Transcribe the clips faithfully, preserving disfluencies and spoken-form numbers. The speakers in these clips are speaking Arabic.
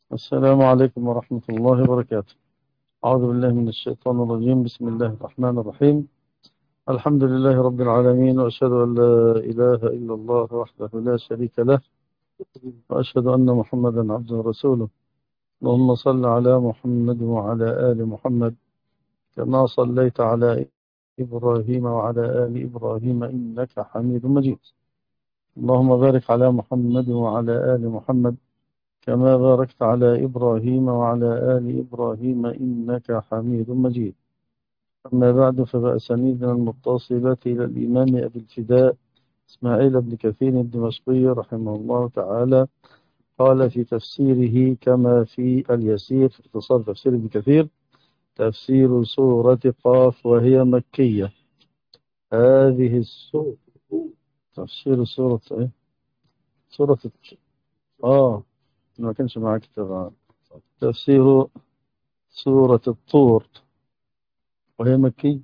السلام عليكم ورحمة الله وبركاته. أعوذ بالله من الشيطان الرجيم. بسم الله الرحمن الرحيم. الحمد لله رب العالمين، وأشهد أن لا إله إلا الله وحده لا شريك له، وأشهد أن محمدا عبده ورسوله. اللهم صل على محمد وعلى آل محمد كما صليت على إبراهيم وعلى آل إبراهيم إنك حميد مجيد. اللهم بارك على محمد وعلى آل محمد كما باركت على إبراهيم وعلى آل إبراهيم إنك حميد مجيد. أما بعد، فبأسانيدنا المتصلة إلى الإمام أبي الفداء إسماعيل بن كثير الدمشقي رحمه الله تعالى، قال في تفسيره كما في اليسير في اختصار تفسير ابن كثير: تفسير سورة قاف وهي مكية. هذه السورة تفسير سورة إيه؟ سورة آه ما كانش معك كتاب. تفسير سورة الطور وهي مكية.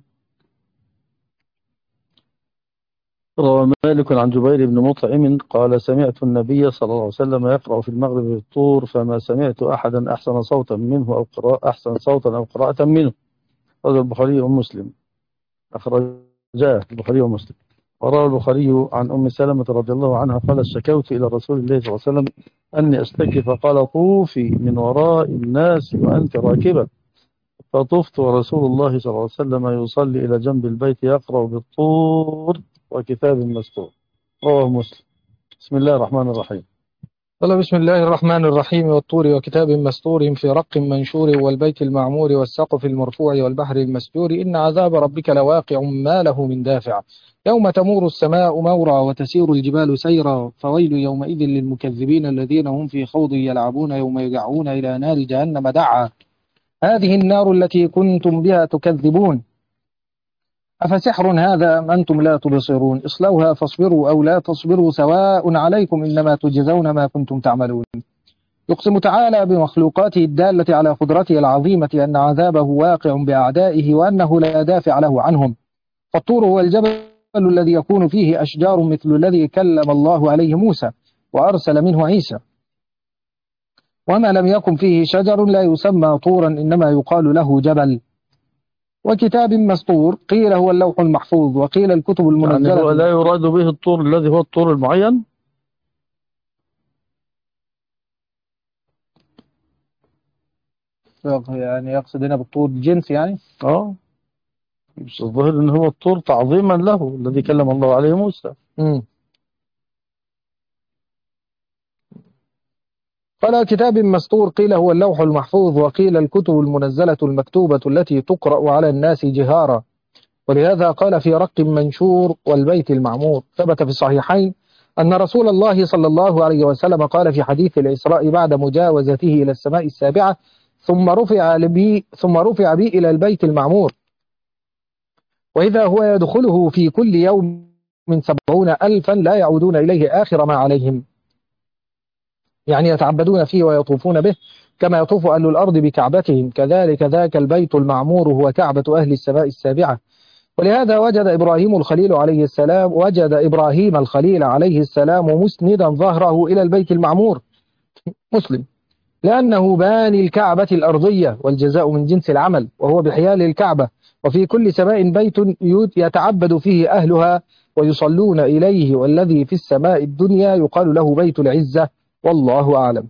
روى مالك عن جبير بن مطعم قال: سمعت النبي صلى الله عليه وسلم يقرأ في المغرب بالطور، فما سمعت أحدا أحسن صوتا منه أو قراءة أحسن صوتا أو قراءة منه. هذا البخاري ومسلم، أخرجاه البخاري ومسلم. وروى البخاري عن أم سلمة رضي الله عنها قالت: شكوت إلى رسول الله صلى الله عليه وسلم أني أشتكي، فقال: طوفي من وراء الناس وأنت راكبة. فطفت ورسول الله صلى الله عليه وسلم يصلي إلى جنب البيت يقرأ بالطور وكتاب مسطور. رواه مسلم. بسم الله الرحمن الرحيم. قال: بسم الله الرحمن الرحيم. والطور وكتاب مسطور في رق منشور والبيت المعمور والسقف المرفوع والبحر المسجور إن عذاب ربك لواقع ما له من دافع يوم تمور السماء مورا وتسير الجبال سيرا فويل يومئذ للمكذبين الذين هم في خوض يلعبون يوم يدعون إلى نار جهنم دعا هذه النار التي كنتم بها تكذبون أفسحر هذا أم أنتم لا تبصرون اصلوها فاصبروا أو لا تصبروا سواء عليكم إنما تجزون ما كنتم تعملون. يقسم تعالى بمخلوقاته الدالة على قدرته العظيمة أن عذابه واقع بأعدائه وأنه لا دافع له عنهم. فالطور هو الجبل الذي يكون فيه أشجار مثل الذي كلم الله عليه موسى وأرسل منه عيسى، وما لم يكن فيه شجر لا يسمى طورا إنما يقال له جبل. وكتاب مسطور قيل هو اللوح المحفوظ وقيل الكتب المنزلة. يعني هو لا يراد به الطور الذي هو الطور المعين؟ يعني يقصد هنا بالطور جنس يعني؟ اه مش الظاهر ان هو الطور تعظيما له الذي كلم الله عليه موسى. امم قال: كتاب مسطور قيل هو اللوح المحفوظ وقيل الكتب المنزلة المكتوبة التي تقرأ على الناس جهارا. ولهذا قال في رق منشور والبيت المعمور. ثبت في الصحيحين أن رسول الله صلى الله عليه وسلم قال في حديث الإسراء بعد مجاوزته إلى السماء السابعة: ثم رفع بي ثم رفع بي إلى البيت المعمور، وإذا هو يدخله في كل يوم من سبعون ألفا لا يعودون إليه آخر ما عليهم، يعني يتعبدون فيه ويطوفون به كما يطوف أهل الأرض بكعبتهم، كذلك ذاك البيت المعمور هو كعبة أهل السماء السابعة. ولهذا وجد إبراهيم الخليل عليه السلام وجد إبراهيم الخليل عليه السلام مسندا ظهره إلى البيت المعمور. مسلم. لأنه باني الكعبة الأرضية والجزاء من جنس العمل، وهو بحيال الكعبة، وفي كل سماء بيت يتعبد فيه أهلها ويصلون إليه، والذي في السماء الدنيا يقال له بيت العزة، والله أعلم.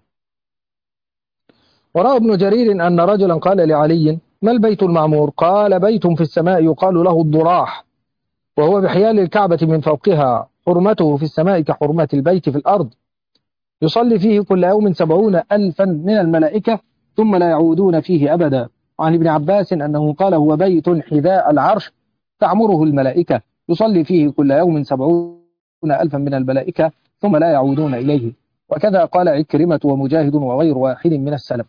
ورأى ابن جرير أن رجلا قال لعلي: ما البيت المعمور؟ قال: بيت في السماء يقال له الضراح، وهو بحيال الكعبة من فوقها، حرمته في السماء كحرمة البيت في الأرض، يصلي فيه كل يوم سبعون ألفا من الملائكة ثم لا يعودون فيه أبدا. عن ابن عباس أنه قال: هو بيت حذاء العرش تعمره الملائكة، يصلي فيه كل يوم سبعون ألفا من الملائكة ثم لا يعودون إليه. وكذا قال عكرمة ومجاهد وغير واحد من السلف.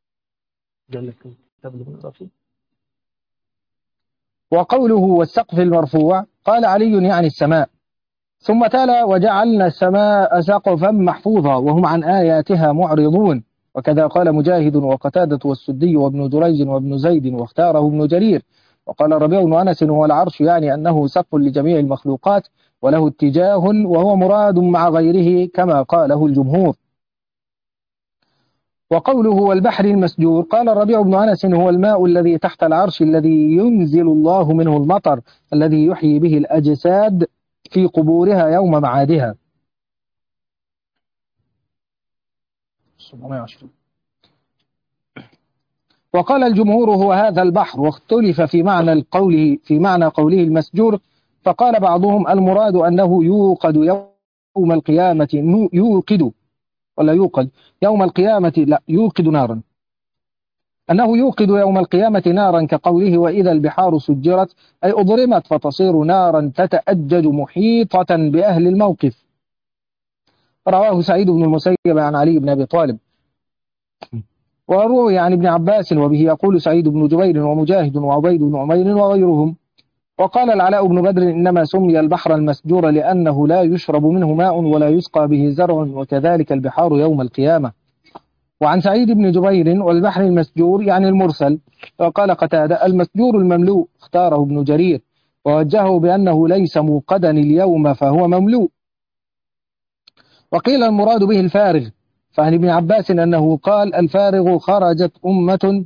وقوله والسقف المرفوع قال علي يعني السماء، ثم تلا: وجعلنا السماء سقفا محفوظا وهم عن آياتها معرضون. وكذا قال مجاهد وقتادة والسدي وابن دريج وابن زيد واختاره ابن جرير. وقال ربيع بن أنس: هو العرش، يعني أنه سقف لجميع المخلوقات وله اتجاه وهو مراد مع غيره كما قاله الجمهور. وقوله والبحر المسجور قال الربيع بن أنس هو الماء الذي تحت العرش الذي ينزل الله منه المطر الذي يحيي به الأجساد في قبورها يوم معادها. وقال الجمهور هو هذا البحر، واختلف في معنى القول في معنى قوله المسجور، فقال بعضهم المراد أنه يوقد يوم القيامة يوقد ولا يوقد يوم القيامة لا يوقد نارا أنه يوقد يوم القيامة نارا كقوله وإذا البحار سجرت أي أضرمت فتصير نارا تتأجج محيطة بأهل الموقف. رواه سعيد بن المسيب عن علي بن أبي طالب. وروي عن ابن عباس وبه يقول سعيد بن جبير ومجاهد وعبيد بن عمير وغيرهم. وقال العلاء بن بدر إنما سمي البحر المسجور لأنه لا يشرب منه ماء ولا يسقى به زرع وكذلك البحار يوم القيامة. وعن سعيد بن جبير والبحر المسجور يعني المرسل. وقال قتادة المسجور المملوء اختاره ابن جرير ووجهه بأنه ليس موقدا اليوم فهو مملوء. وقيل المراد به الفارغ، فعن ابن عباس أنه قال الفارغ خرجت أمة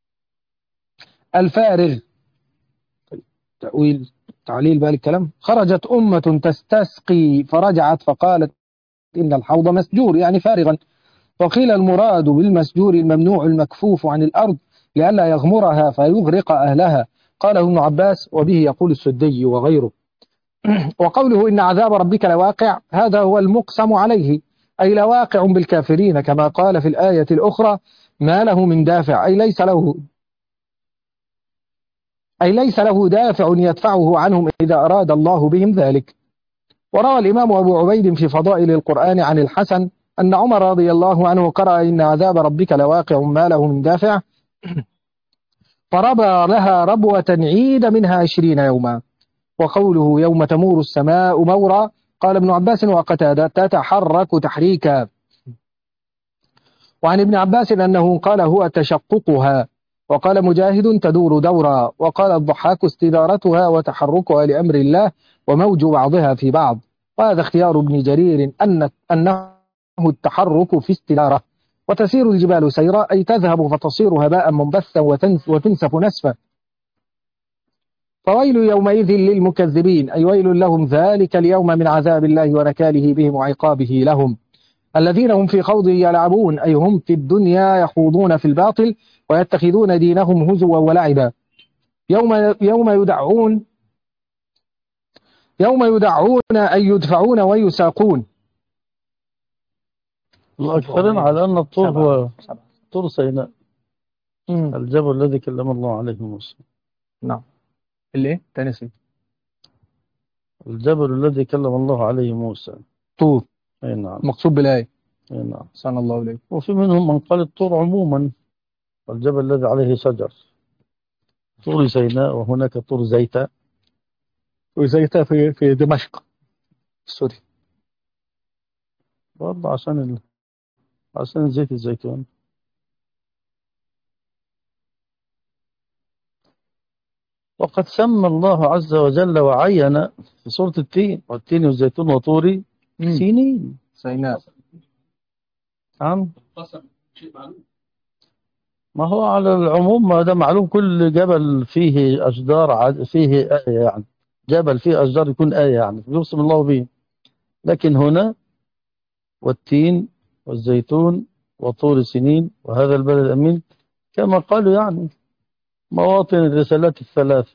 الفارغ تأويل تعليل بقى الكلام خرجت أمة تستسقي فرجعت فقالت إن الحوض مسجور يعني فارغا. وقيل المراد بالمسجور الممنوع المكفوف عن الأرض لئلا يغمرها فيغرق أهلها، قاله ابن عباس وبه يقول السدي وغيره. وقوله إن عذاب ربك لواقع هذا هو المقسم عليه أي لواقع بالكافرين كما قال في الآية الأخرى ما له من دافع أي ليس له أي ليس له دافع يدفعه عنهم إذا أراد الله بهم ذلك. وروى الإمام أبو عبيد في فضائل القرآن عن الحسن أن عمر رضي الله عنه قرأ إن عذاب ربك لواقع ما له من دافع فربى لها ربوة عيد منها عشرين يوما. وقوله يوم تمور السماء مورا قال ابن عباس وقتادة تتحرك تحريكا. وعن ابن عباس أنه قال هو تشققها. وقال مجاهد تدور دورا. وقال الضحاك استدارتها وتحركها لأمر الله وموج بعضها في بعض. وهذا اختيار ابن جرير أن أنه التحرك في استدارة. وتسير الجبال سيرا أي تذهب فتصير هباء منبثا وتنسف نسفا. فويل يومئذ للمكذبين أي ويل لهم ذلك اليوم من عذاب الله ونكاله بهم وعقابه لهم. الذين هم في خوض يلعبون أي هم في الدنيا يخوضون في الباطل ويتخذون دينهم هزوا ولعبا. يوم يوم يدعون يوم يدعون أي يدفعون ويساقون. الأكثرين على أن الطور هو طور سيناء الجبل الذي كلم الله عليه موسى. نعم اللي تنسي الجبل الذي كلم الله عليه موسى طور. أي نعم مقصود بالآية. أي نعم سبحان الله عليه. وفي منهم من قال الطور عموما والجبل الذي عليه شجر طور سيناء وهناك طور زيتة وزيتة في في دمشق سوري برضه عشان ال... عشان زيت الزيتون. وقد سمى الله عز وجل وعين في سورة التين والتين والزيتون وطور سينين سيناء. نعم ما هو على العموم ما ده معلوم كل جبل فيه أشجار عد... فيه آية يعني جبل فيه أشجار يكون آية يعني يقسم الله به. لكن هنا والتين والزيتون وطور سنين وهذا البلد الأمين كما قالوا يعني مواطن الرسالات الثلاث.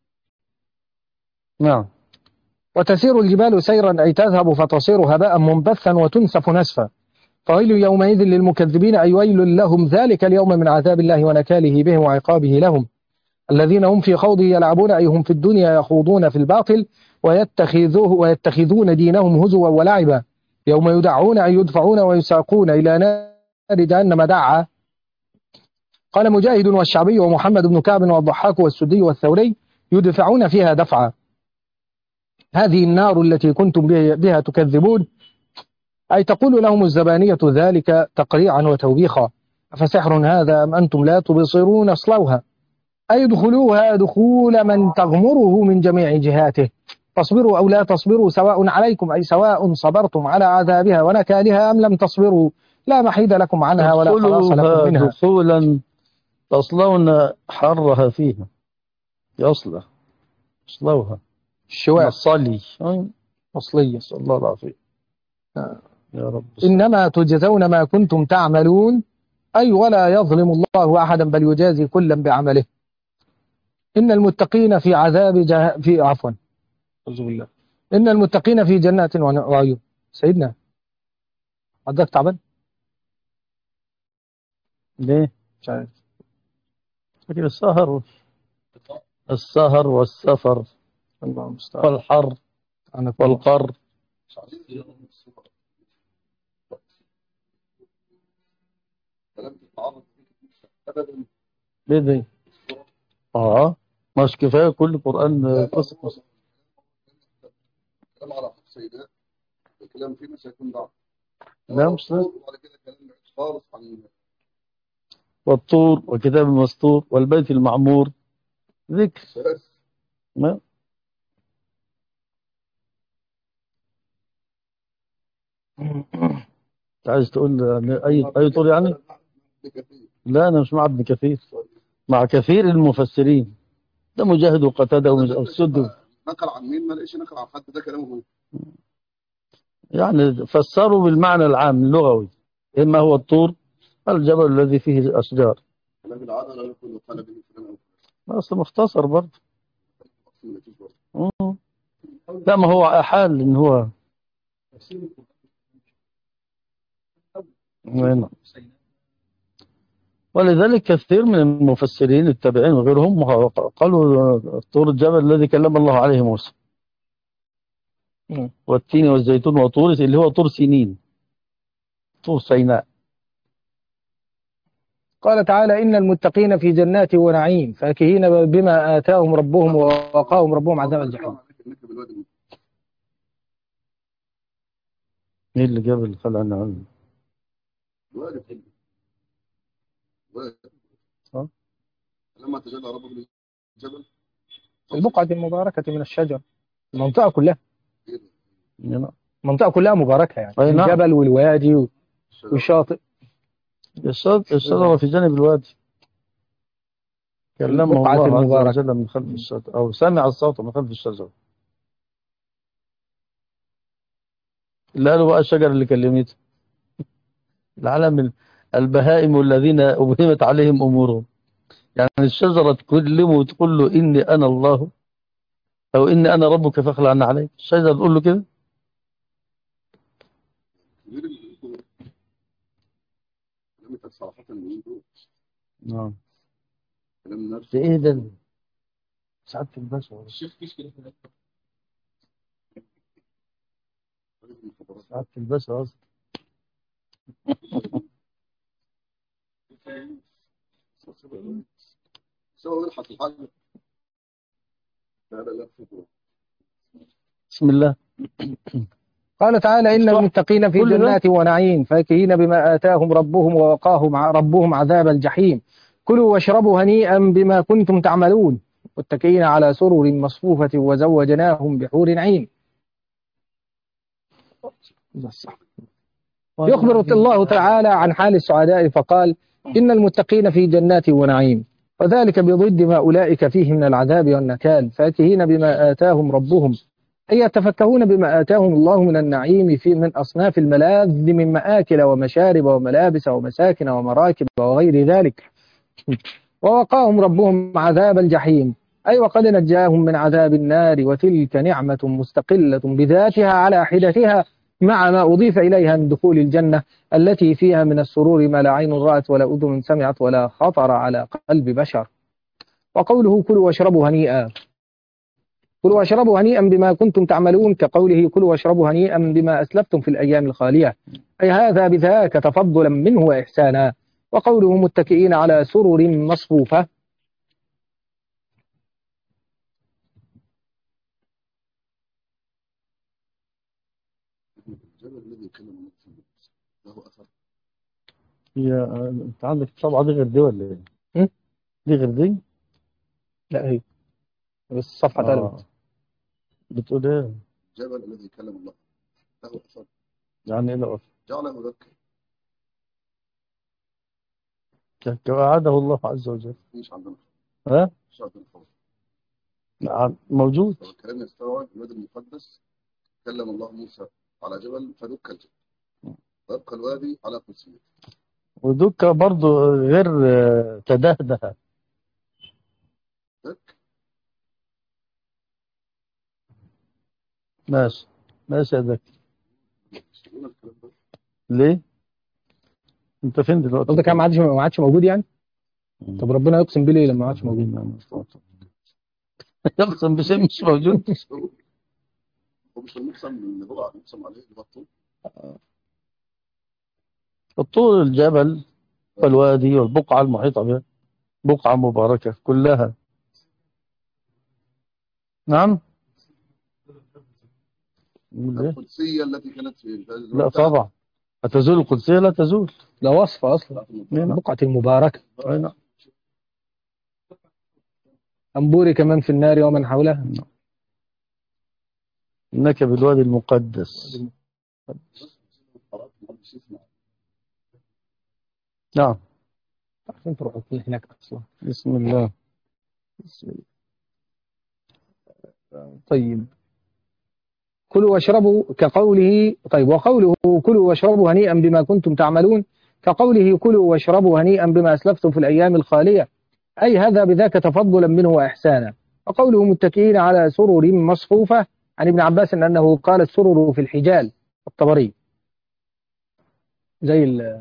نعم. وتسير الجبال سيرا أي تذهب فتصير هباء منبثا وتنسف نسفا. فويل يومئذ للمكذبين أي ويل لهم ذلك اليوم من عذاب الله ونكاله بهم وعقابه لهم. الذين هم في خوض يلعبون أي هم في الدنيا يخوضون في الباطل ويتخذوه ويتخذون دينهم هزوا ولعبا. يوم يدعون أي يدفعون ويساقون إلى نار جهنم دعا. قال مجاهد والشعبي ومحمد بن كعب والضحاك والسدي والثوري يدفعون فيها دفعا. هذه النار التي كنتم بها تكذبون أي تقول لهم الزبانية ذلك تقريعا وتوبيخا فسحر هذا أم أنتم لا تبصرون اصلوها أي ادخلوها دخول من تغمره من جميع جهاته. تصبروا أو لا تصبروا سواء عليكم أي سواء صبرتم على عذابها ونكالها أم لم تصبروا لا محيد لكم عنها ولا خلاص لكم ادخلوها منها. دخولا تصلون حرها فيها. يصلى يصلوها من الشواء الصلي. أي، أصلية. نسأل الله العافية يا رب. إنما تجزون ما كنتم تعملون، أي ولا يظلم الله أحدا بل يجازي كلا بعمله. إن المتقين في عذاب جه... في عفوا أعوذ بالله. إن المتقين في جنات وعيون. سيدنا حضرتك تعبان؟ ليه؟ مش عارف. لكن السهر السهر والسفر الله المستعان. والحر أنا والقر. ليه دي؟ اه مش كفاية كل قرآن قصة قصة. كلام على سيدات، الكلام فيه مش هيكون ضعف. لا مش ده. وبعد كده كلام بعيد خالص عن والطور وكتاب المسطور والبيت المعمور ذكر. الاساس. ما انت عايز تقول يعني اي اي طور يعني؟ لا انا مش مع ابن كثير، مع كثير المفسرين. ده مجاهد وقتاده والسد. نقل عن مين؟ ما لقيش نقل عن حد، ده كلامه هو. يعني فسروا بالمعنى العام اللغوي. اما هو الطور الجبل الذي فيه الاشجار. كلام العاده لا يقول قال به فلان او اصل مختصر برضه. فلان. مم. لا ما هو احال ان هو هنا. ولذلك كثير من المفسرين التابعين وغيرهم قالوا طور الجبل الذي كلم الله عليه موسى، والتين والزيتون وطور اللي هو طور سينين، طور سيناء. قال تعالى إن المتقين في جنات ونعيم فاكهين بما آتاهم ربهم ووقاهم ربهم عذاب الجحيم. مين اللي جاب الخلع عنه؟ وارد وارد. ها؟ لما تجلى ربك للجبل البقعة المباركة من الشجر، المنطقة كلها هنا. المنطقة كلها مباركة يعني، أي نعم. الجبل والوادي والشاطئ. الشجرة في جانب الوادي كلمه البقعة الله عز المباركة. وجل من خلف الشجرة، أو سمع الصوت من خلف الشجرة. اللي قالوا بقى الشجر اللي كلمته العالم البهائم الذين أبهمت عليهم أمورهم. يعني الشجرة تكلمه وتقول له إني أنا الله، أو إني أنا ربك فاخلع عنا عليك. الشجرة تقول له كده. كلام صراحة من دول. نعم. كلام نفس ده إيه ده؟ سعادة البشر. الشيخ فيش كده. سعادة البشر أصلا. سوى يلحق الحاجة. لا لا لا. بسم الله. قال تعالى إن المتقين في جنات ونعيم فاكهين بما آتاهم ربهم ووقاهم ربهم عذاب الجحيم. كلوا واشربوا هنيئا بما كنتم تعملون متكئين على سرر مصفوفة وزوجناهم بحور عين. يخبر الله تعالى عن حال السعداء فقال إن المتقين في جنات ونعيم، وذلك بضد ما أولئك فيه من العذاب والنكال. فاكهين بما آتاهم ربهم أي يتفكهون بما آتاهم الله من النعيم في من أصناف الملاذ من مآكل ومشارب وملابس ومساكن ومراكب وغير ذلك. ووقاهم ربهم عذاب الجحيم أي وقد نجاهم من عذاب النار، وتلك نعمة مستقلة بذاتها على حدتها مع ما أضيف إليها من دخول الجنة التي فيها من السرور ما لا عين رأت ولا أذن سمعت ولا خطر على قلب بشر. وقوله كلوا واشربوا هنيئا، كلوا واشربوا هنيئا بما كنتم تعملون كقوله كلوا واشربوا هنيئا بما أسلفتم في الأيام الخالية، أي هذا بذاك تفضلا منه وإحسانا. وقوله متكئين على سرر مصفوفة الجبل الذي يتكلم له أثر. هي أنت عندك طبعا دي غير دي ولا إيه؟ دي غير دي؟ لا هي بس صفحة آه. ثالثة. بتقول إيه؟ الجبل الذي يكلم الله له أثر. يعني إيه له أثر؟ جعل مذكر وعده الله عز وجل. مش عندنا ها؟ مش عندنا خالص. نعم، موجود. هو الكلام يستوعب الوادي المقدس. كلم الله موسى على جبل فدك الجبل ويبقى الوادي على قدسيته. ودكة برضو غير آه، تدهده. دك ماشي ماشي يا دك. مش بيقول الكلام ده. ليه؟ انت فين دلوقتي؟ قصدك ما عادش ما عادش موجود يعني؟ مم. طب ربنا يقسم بيه ليه لما ما عادش موجود؟ يقسم بشيء مش موجود. هو مش المقسم اللي هو المقسم عليه اللي هو الطول. الطول، الجبل والوادي والبقعة المحيطة به، بقعة مباركة كلها. نعم. ليه؟ القدسية التي كانت في لا طبعا، هتزول القدسية؟ لا تزول. ده وصف أصلا نعم. بقعة المباركة. أي نعم. أنبوري كمان في النار ومن حولها. إنك بالوادي المقدس. نعم. عشان تروحوا هناك أصلا. بسم الله. بسم الله. طيب كلوا واشربوا كقوله. طيب وقوله كلوا واشربوا هنيئا بما كنتم تعملون كقوله كلوا واشربوا هنيئا بما أسلفتم في الأيام الخالية، أي هذا بذاك تفضلا منه وإحسانا. وقوله متكئين على سرر مصفوفة عن ابن عباس أنه قال السرر في الحجال. الطبري زي ال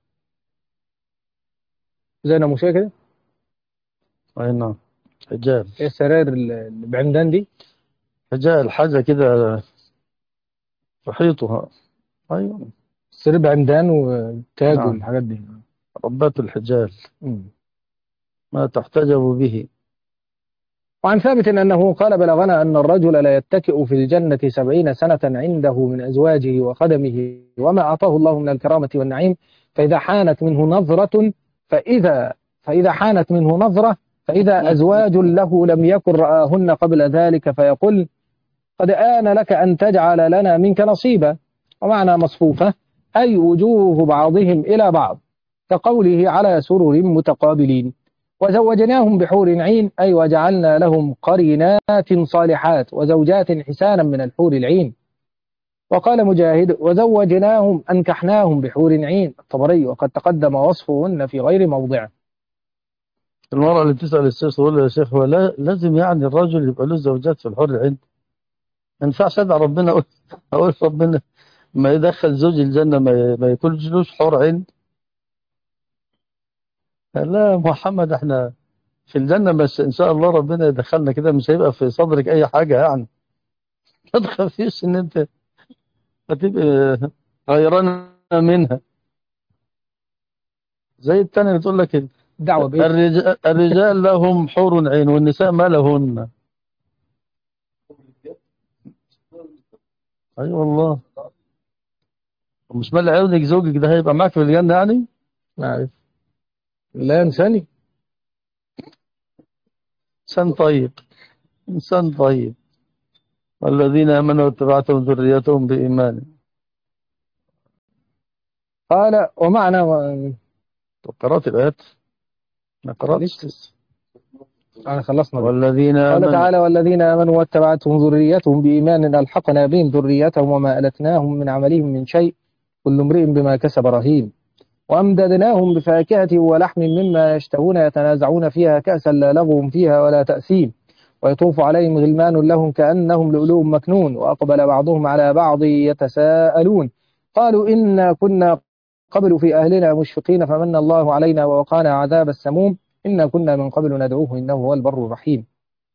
زي ناموسية كده. أي نعم. حجال. ايه السراير اللي بعمدان دي؟ حجال حاجة كده تحيطها. أيوة. سرير بعمدان وتاج نعم. والحاجات دي. ربات الحجال مم. ما تحتجب به. وعن ثابت أنه قال بلغنا أن الرجل لا يتكئ في الجنة سبعين سنة عنده من أزواجه وخدمه وما أعطاه الله من الكرامة والنعيم، فإذا حانت منه نظرة فإذا فإذا حانت منه نظرة فإذا أزواج له لم يكن رآهن قبل ذلك فيقول قد آن لك أن تجعل لنا منك نصيبا. ومعنى مصفوفة أي وجوه بعضهم إلى بعض كقوله على سرر متقابلين. وزوجناهم بحور عين أي وجعلنا لهم قرينات صالحات وزوجات حسانا من الحور العين. وقال مجاهد وزوجناهم أنكحناهم بحور عين. الطبري وقد تقدم وصفهن في غير موضعه. المرأة اللي بتسأل الشيخ تقول له يا شيخ هو لا لازم يعني الرجل يبقى له زوجات في الحر العين؟ ما ينفعش أدعي ربنا أقول أقول ربنا ما يدخل زوج الجنة ما ما يكونش له حور عين؟ لا محمد احنا في الجنة بس إن شاء الله ربنا يدخلنا كده، مش هيبقى في صدرك أي حاجة يعني. ما تخافيش إن أنت هتبقى غيرانة منها زي التانية اللي تقول لك دعوة بإيه؟ الرجال, الرجال لهم حور عين والنساء ما لهن. أي أيوة والله. مش مال عيونك زوجك ده هيبقى معك في الجنة يعني؟ ما أعرف. لا إنساني. إنسان طيب. إنسان طيب. والذين آمنوا واتبعتهم ذريتهم بإيمان. قال ومعنى قرأت الآيات؟ ما قرأتش. أنا خلصنا. والذين قال آمنوا. تعالى والذين آمنوا واتبعتهم ذريتهم بإيمان ألحقنا بهم ذريتهم وما ألتناهم من عملهم من شيء كل امرئ بما كسب رهين. وأمددناهم بفاكهة ولحم مما يشتهون يتنازعون فيها كأسا لا لغو فيها ولا تأثيم ويطوف عليهم غلمان لهم كأنهم لؤلؤ مكنون. وأقبل بعضهم على بعض يتساءلون قالوا إنا كنا قبل في أهلنا مشفقين فمن الله علينا ووقانا عذاب السموم إنا كنا من قبل ندعوه إنه هو البر الرحيم.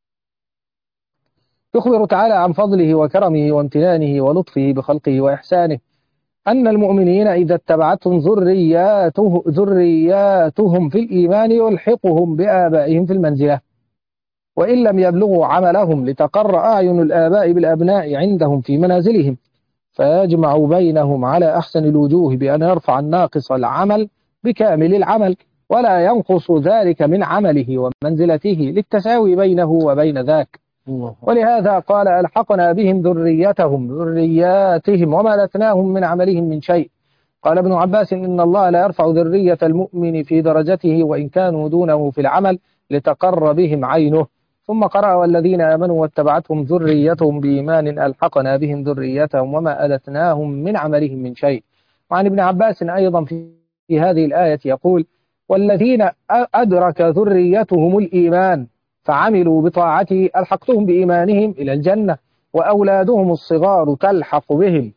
يخبر تعالى عن فضله وكرمه وامتنانه ولطفه بخلقه وإحسانه أن المؤمنين إذا اتبعتهم ذرياته ذرياتهم في الإيمان يلحقهم بآبائهم في المنزلة وإن لم يبلغوا عملهم لتقر أعين الآباء بالأبناء عندهم في منازلهم فيجمع بينهم على أحسن الوجوه بأن يرفع الناقص العمل بكامل العمل ولا ينقص ذلك من عمله ومنزلته للتساوي بينه وبين ذاك. ولهذا قال ألحقنا بهم ذريتهم ذرياتهم وما لتناهم من عملهم من شيء قال ابن عباس إن الله لا يرفع ذرية المؤمن في درجته وإن كانوا دونه في العمل لتقر بهم عينه. ثم قرأ والذين آمنوا واتبعتهم ذريتهم بإيمان ألحقنا بهم ذريتهم وما ألتناهم من عملهم من شيء. وعن ابن عباس أيضا في هذه الآية يقول والذين أدرك ذريتهم الإيمان فعملوا بطاعته ألحقتهم بإيمانهم إلى الجنة وأولادهم الصغار تلحق بهم.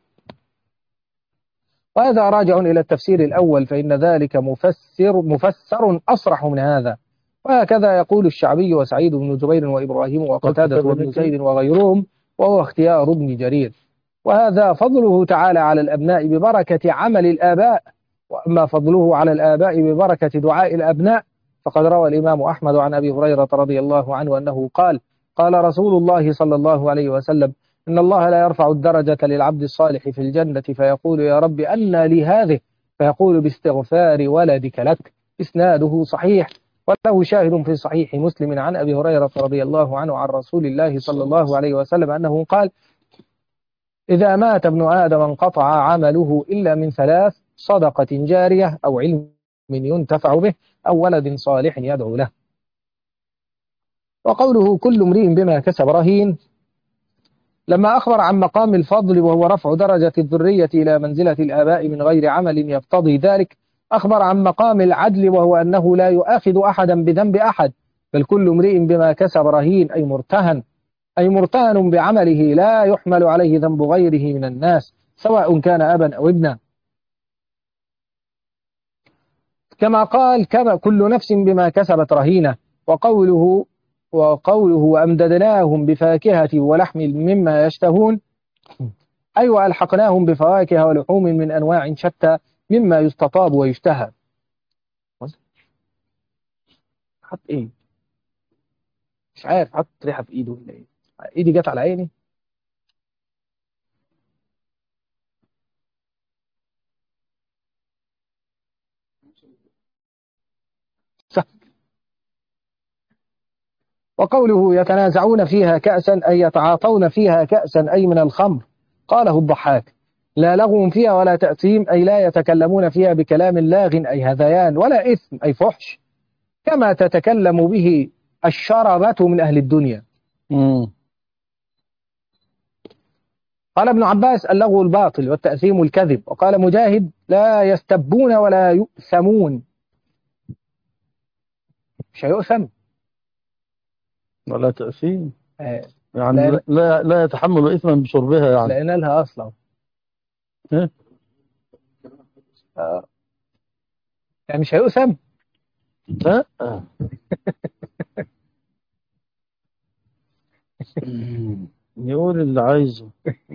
وهذا راجع إلى التفسير الأول فإن ذلك مفسر مفسر أصرح من هذا. وهكذا يقول الشعبي وسعيد بن جبير وإبراهيم وقتادة وابن زيد وغيرهم وهو اختيار ابن جرير. وهذا فضله تعالى على الأبناء ببركة عمل الآباء. وأما فضله على الآباء ببركة دعاء الأبناء فقد روى الإمام أحمد عن أبي هريرة رضي الله عنه أنه قال قال رسول الله صلى الله عليه وسلم إن الله لا يرفع الدرجة للعبد الصالح في الجنة فيقول يا رب أنى لي هذه فيقول باستغفار ولدك لك. إسناده صحيح وله شاهد في صحيح مسلم عن أبي هريرة رضي الله عنه عن رسول الله صلى الله عليه وسلم أنه قال إذا مات ابن آدم انقطع عمله إلا من ثلاث صدقة جارية أو علم ينتفع به أو ولد صالح يدعو له. وقوله كل امرئ بما كسب رهين لما أخبر عن مقام الفضل وهو رفع درجة الذرية إلى منزلة الآباء من غير عمل يقتضي ذلك أخبر عن مقام العدل وهو أنه لا يؤاخذ أحدا بذنب أحد بل كل امرئ بما كسب رهين أي مرتهن أي مرتهن بعمله لا يحمل عليه ذنب غيره من الناس سواء كان أبا أو ابنا. كما قال كما كل نفس بما كسبت رهينة. وقوله وقوله وأمددناهم بفاكهة ولحم مما يشتهون أي وألحقناهم بفواكه ولحوم من أنواع شتى مما يستطاب ويشتهى. حط إيه مش عارف حط ريحة في إيده ولا إيه إيدي جت على عيني. وقوله يتنازعون فيها كأسا أي يتعاطون فيها كأسا أي من الخمر قاله الضحاك لا لغو فيها ولا تأثيم أي لا يتكلمون فيها بكلام لاغ أي هذيان ولا إثم أي فحش كما تتكلم به الشربة من أهل الدنيا. مم. قال ابن عباس اللغو الباطل والتأثيم الكذب. وقال مجاهد لا يستبون ولا يؤثمون مش هيؤثم ولا تأثيم آه. يعني لا, لا لا يتحمل إثما بشربها يعني لأن لها أصلا إيه؟ آه. يعني مش هيؤثم لا يقول اللي عايزه.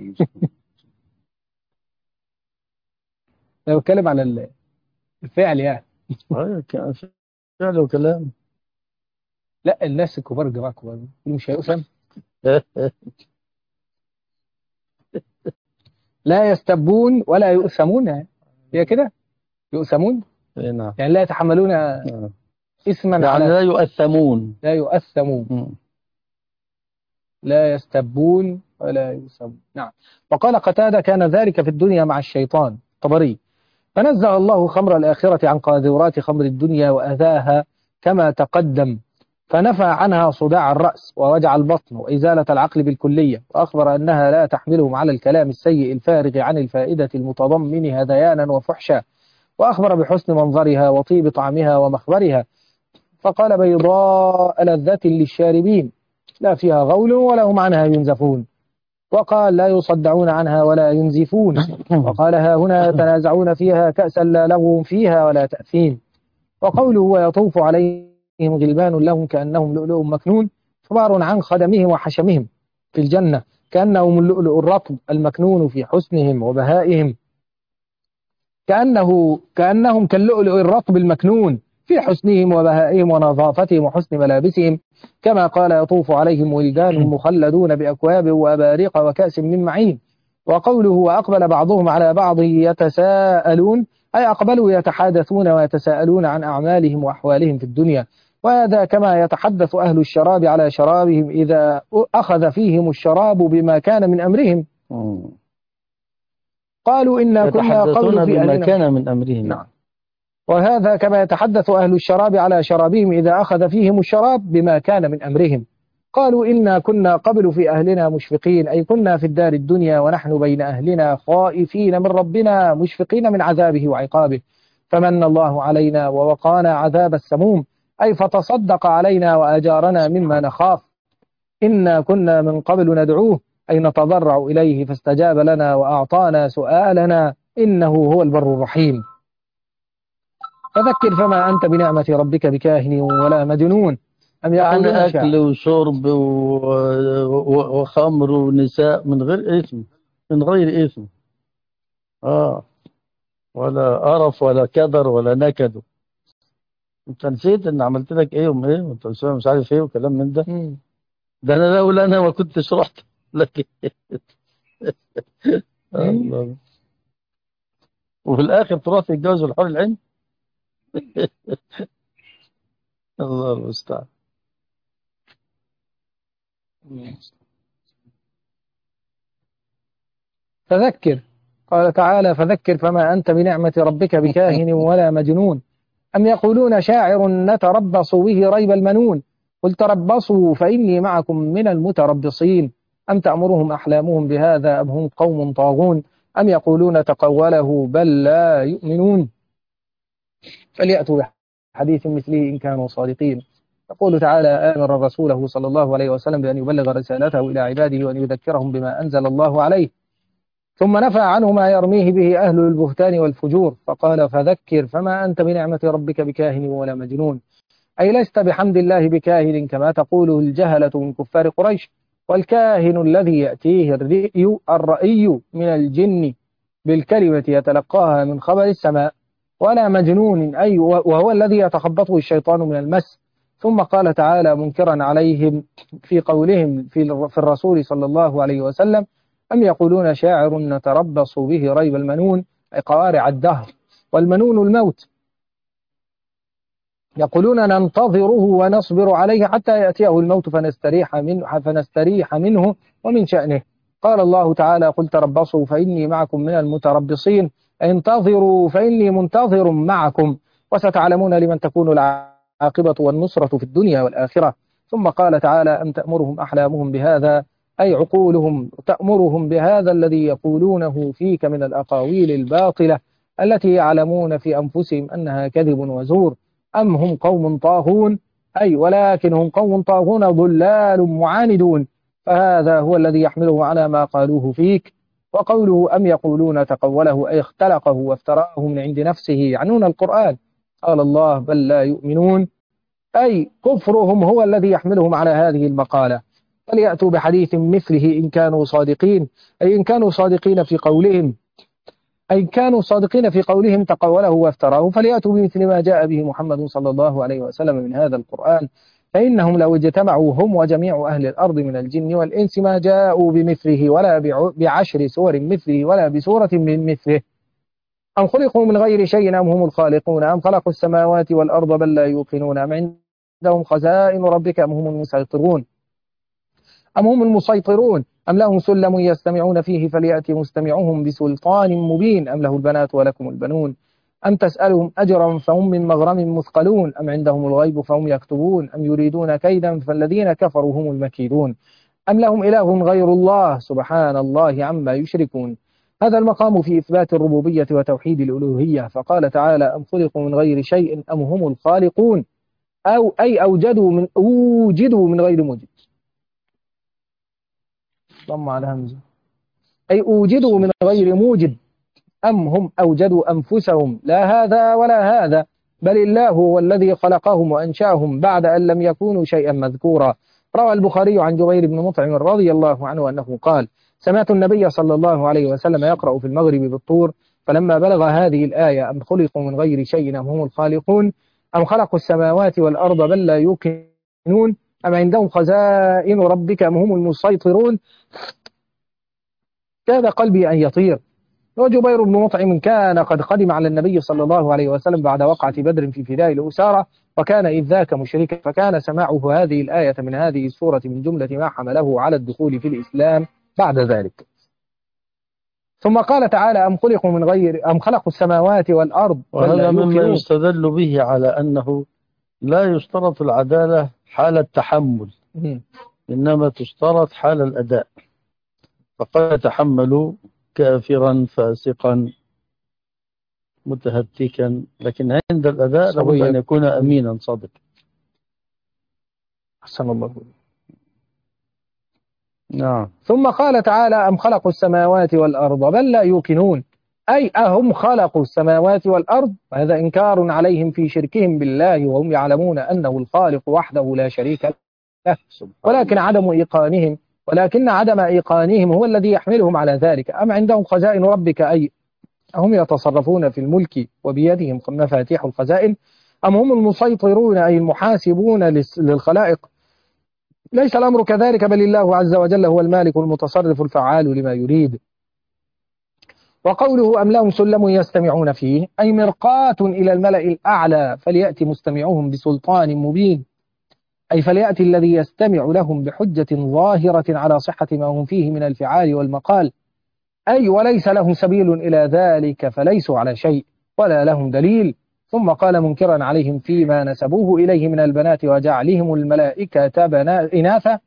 أنا بتكلم على الفعل يعني أيوة، كان فعل وكلام. لا الناس الكبار الجماعة الكبار مش هيؤثم لا يستبون ولا يؤثمون هي كده يؤثمون إيه نعم يعني لا يتحملون نعم. إثما يعني على لا يؤثمون لا يؤثمون مم. لا يستبون ولا يؤثمون. نعم. وقال قتادة كان ذلك في الدنيا مع الشيطان طبري فنزه الله خمر الآخرة عن قاذورات خمر الدنيا وأذاها كما تقدم فنفى عنها صداع الرأس ووجع البطن وإزالة العقل بالكلية وأخبر أنها لا تحملهم على الكلام السيء الفارغ عن الفائدة المتضمن هذيانا وفحشا وأخبر بحسن منظرها وطيب طعمها ومخبرها فقال بيضاء لذة للشاربين لا فيها غول ولا هم عنها ينزفون. وقال لا يصدعون عنها ولا ينزفون. وقال ها هنا يتنازعون فيها كأسا لا لغو فيها ولا تأثيم. وقوله ويطوف عليهم غلبان لهم كأنهم لؤلؤ مكنون خبار عن خدمهم وحشمهم في الجنة كأنهم اللؤلؤ الرطب المكنون في حسنهم وبهائهم كأنه كأنهم كاللؤلؤ الرطب المكنون في حسنهم وبهائهم ونظافتهم وحسن ملابسهم كما قال يطوف عليهم ولدان مخلدون بأكواب وأباريق وكأس من معين. وقوله وأقبل بعضهم على بعض يتساءلون أي أقبلوا يتحادثون ويتساءلون عن أعمالهم وأحوالهم في الدنيا وهذا كما يتحدث أهل الشراب على شرابهم إذا أخذ فيهم الشراب بما كان من أمرهم. قالوا إنا كنا قبل يتحدثون في بما أهلنا. كان من أمرهم. نعم. وهذا كما يتحدث أهل الشراب على شرابهم إذا أخذ فيهم الشراب بما كان من أمرهم. قالوا إنا كنا قبل في أهلنا مشفقين، أي كنا في الدار الدنيا ونحن بين أهلنا خائفين من ربنا مشفقين من عذابه وعقابه، فمن الله علينا ووقانا عذاب السموم، أي فتصدق علينا وأجارنا مما نخاف. إنا كنا من قبل ندعوه، أي نتضرع إليه فاستجاب لنا وأعطانا سؤالنا، إنه هو البر الرحيم. فذكر فما أنت بنعمة ربك بكاهن ولا مجنون، أم يعني يقولون أكل شاعر. وشرب و- و- وخمر ونساء من غير إثم، من غير إثم. آه ولا قرف ولا كدر ولا نكد. أنت نسيت إن عملت لك إيه وما إيه وأنت مش مش عارف إيه وكلام من ده. مم. ده أنا لولا أنا ما كنتش رحت لك. مم. الله. وفي الآخر تروح تتجوز الحور العين. الله المستعان. فذكر، قال تعالى فذكر فما أنت بنعمة ربك بكاهن ولا مجنون، أم يقولون شاعر نتربص به ريب المنون، قل تربصوا فإني معكم من المتربصين، أم تأمرهم أحلامهم بهذا أم هم قوم طاغون، أم يقولون تقوله بل لا يؤمنون، فليأتوا بحديث مثله إن كانوا صادقين. يقول تعالى آمر رسوله صلى الله عليه وسلم بأن يبلغ رسالته إلى عباده وأن يذكرهم بما أنزل الله عليه، ثم نفى عنه ما يرميه به أهل البهتان والفجور، فقال فذكر فما أنت بنعمة ربك بكاهن ولا مجنون، أي لست بحمد الله بكاهن كما تقوله الجهلة من كفار قريش، والكاهن الذي يأتيه الرئي الرأي من الجن بالكلمة يتلقاها من خبر السماء، ولا مجنون أي وهو الذي يتخبطه الشيطان من المس. ثم قال تعالى منكرا عليهم في قولهم في في الرسول صلى الله عليه وسلم أم يقولون شاعر نتربص به ريب المنون، أي قوارع الدهر، والمنون الموت، يقولون ننتظره ونصبر عليه حتى يأتيه الموت فنستريح منه, فنستريح منه ومن شأنه. قال الله تعالى قل تربصوا فإني معكم من المتربصين، انتظروا فإني منتظر معكم، وستعلمون لمن تكون العاقبة والنصرة في الدنيا والآخرة. ثم قال تعالى أم تأمرهم أحلامهم بهذا، أي عقولهم تأمرهم بهذا الذي يقولونه فيك من الأقاويل الباطلة التي يعلمون في أنفسهم أنها كذب وزور، أم هم قوم طاغون، أي ولكن هم قوم طاغون ضلال معاندون، فهذا هو الذي يحمله على ما قالوه فيك. وقوله أم يقولون تقوله، أي اختلقه وافتراه من عند نفسه، يعنون القرآن. قال الله بل لا يؤمنون، أي كفرهم هو الذي يحملهم على هذه المقالة. فليأتوا بحديث مثله إن كانوا صادقين، أي إن كانوا صادقين في قولهم أي كانوا صادقين في قولهم تقوله وافتراه، فليأتوا بمثل ما جاء به محمد صلى الله عليه وسلم من هذا القرآن، فإنهم لو اجتمعوا هم وجميع أهل الأرض من الجن والإنس ما جاءوا بمثله ولا بعشر سور مثله ولا بسورة من مثله. أم خلقوا من غير شيء أم هم الخالقون أم خلقوا السماوات والأرض بل لا يوقنون أم عندهم خزائن ربك أم هم المسيطرون أم هم المسيطرون أم لهم سلم يستمعون فيه فليأتي مستمعهم بسلطان مبين، أم له البنات ولكم البنون، أم تسألهم أجرا فهم من مغرم مثقلون، أم عندهم الغيب فهم يكتبون، أم يريدون كيدا فالذين كفروا هم المكيدون، أم لهم إله غير الله سبحان الله عما يشركون. هذا المقام في إثبات الربوبية وتوحيد الألوهية. فقال تعالى أم خلقوا من غير شيء أم هم الخالقون، أو أي أوجدوا من أوجدوا من غير موجد، ضم على همزة، أي أوجدوا من غير موجد، أم هم أوجدوا أنفسهم، لا هذا ولا هذا، بل الله هو الذي خلقهم وأنشأهم بعد أن لم يكونوا شيئا مذكورا. روى البخاري عن جبير بن مطعم رضي الله عنه أنه قال سمعت النبي صلى الله عليه وسلم يقرأ في المغرب بالطور، فلما بلغ هذه الآية أم خلقوا من غير شيء أم هم الخالقون أم خلقوا السماوات والأرض بل لا يوقنون أم عندهم خزائن ربك أم هم المسيطرون، كاد قلبي أن يطير. وجبير بن مطعم كان قد قدم على النبي صلى الله عليه وسلم بعد وقعة بدر في فداء الأسارة، وكان إذ ذاك مشركا، فكان سماعه هذه الآية من هذه السورة من جملة ما حمله على الدخول في الإسلام بعد ذلك. ثم قال تعالى أم خلقوا من غير أم خلقوا السماوات والأرض بل لا وهذا مما يوقنون. يستدل به على أنه لا يشترط العدالة حال التحمل، مم. إنما تشترط حال الأداء، فقد يتحمل كافرا فاسقا متهتكا، لكن عند الأداء لابد أن صبيا. يكون أمينا صادقا. أحسن الله. نعم. ثم قال تعالى أم خلقوا السماوات والأرض بل لا يوقنون، أي أهم خلقوا السماوات والأرض، وهذا إنكار عليهم في شركهم بالله وهم يعلمون أنه الخالق وحده لا شريك له، ولكن عدم إيقانهم ولكن عدم إيقانهم هو الذي يحملهم على ذلك. أم عندهم خزائن ربك، أي هم يتصرفون في الملك وبيدهم مفاتيح الخزائن، أم هم المسيطرون أي المحاسبون للخلائق. ليس الأمر كذلك، بل الله عز وجل هو المالك المتصرف الفعال لما يريد. وقوله أم لهم سلم يستمعون فيه، أي مرقاة إلى الملأ الأعلى فليأتي مستمعهم بسلطان مبين، أي فليأتي الذي يستمع لهم بحجة ظاهرة على صحة ما هم فيه من الفعال والمقال، أي وليس لهم سبيل إلى ذلك فليسوا على شيء ولا لهم دليل. ثم قال منكرا عليهم فيما نسبوه إليه من البنات وجعلهم الملائكة بنا إناثا،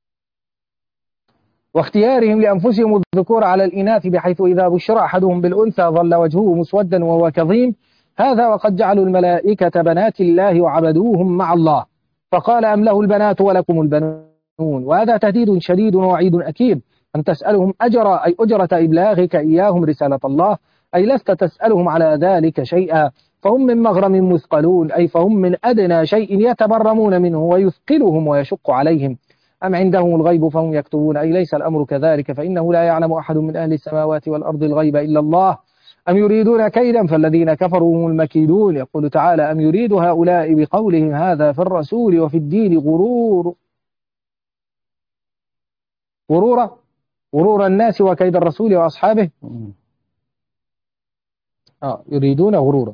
واختيارهم لأنفسهم الذكور على الإناث، بحيث إذا بشر أحدهم بالأنثى ظل وجهه مسودا وهو كظيم، هذا وقد جعلوا الملائكة بنات الله وعبدوهم مع الله، فقال أم له البنات ولكم البنون، وهذا تهديد شديد ووعيد أكيد. أن تسألهم أجر أي أجرة إبلاغك إياهم رسالة الله، أي لست تسألهم على ذلك شيئا، فهم من مغرم مثقلون، أي فهم من أدنى شيء يتبرمون منه ويثقلهم ويشق عليهم. أم عندهم الغيب فهم يكتبون، أي ليس الأمر كذلك، فإنه لا يعلم أحد من أهل السماوات والأرض الغيب إلا الله. أم يريدون كيدا فالذين كفروا هم المكيدون. يقول تعالى أم يريد هؤلاء بقولهم هذا في الرسول وفي الدين غرور غرورا غرور الناس وكيد الرسول وأصحابه. آه يريدون غرورا،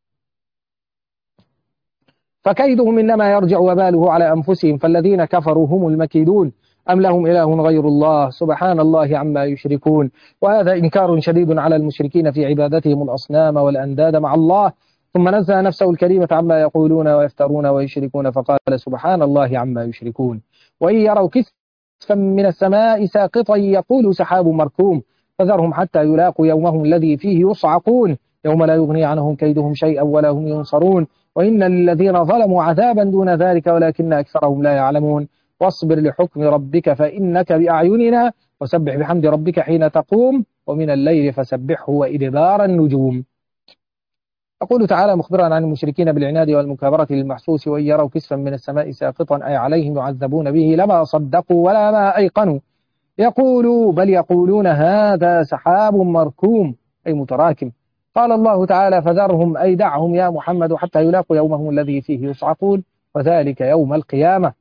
فكيدهم إنما يرجع وباله على أنفسهم، فالذين كفروا هم المكيدون. أم لهم إله غير الله سبحان الله عما يشركون. وهذا إنكار شديد على المشركين في عبادتهم الأصنام والأنداد مع الله. ثم نزه نفسه الكريمة عما يقولون ويفترون ويشركون، فقال سبحان الله عما يشركون. وإن يروا كسفا من السماء ساقطا يقول سحاب مركوم، فذرهم حتى يلاقوا يومهم الذي فيه يصعقون، يوم لا يغني عنهم كيدهم شيئا ولا هم ينصرون. وإن للذين ظلموا عذابا دون ذلك ولكن أكثرهم لا يعلمون. واصبر لحكم ربك فإنك بأعيننا، وسبح بحمد ربك حين تقوم، ومن الليل فسبحه وإدبار النجوم. يقول تعالى مخبرا عن المشركين بالعناد والمكابرة للمحسوس، وإن يروا كسفا من السماء ساقطا أي عليهم يعذبون به لما صدقوا ولا ما أيقنوا. يقولوا بل يقولون هذا سحاب مركوم أي متراكم. قال الله تعالى فذرهم أي دعهم يا محمد حتى يلاقوا يومهم الذي فيه يصعقون، وذلك يوم القيامة،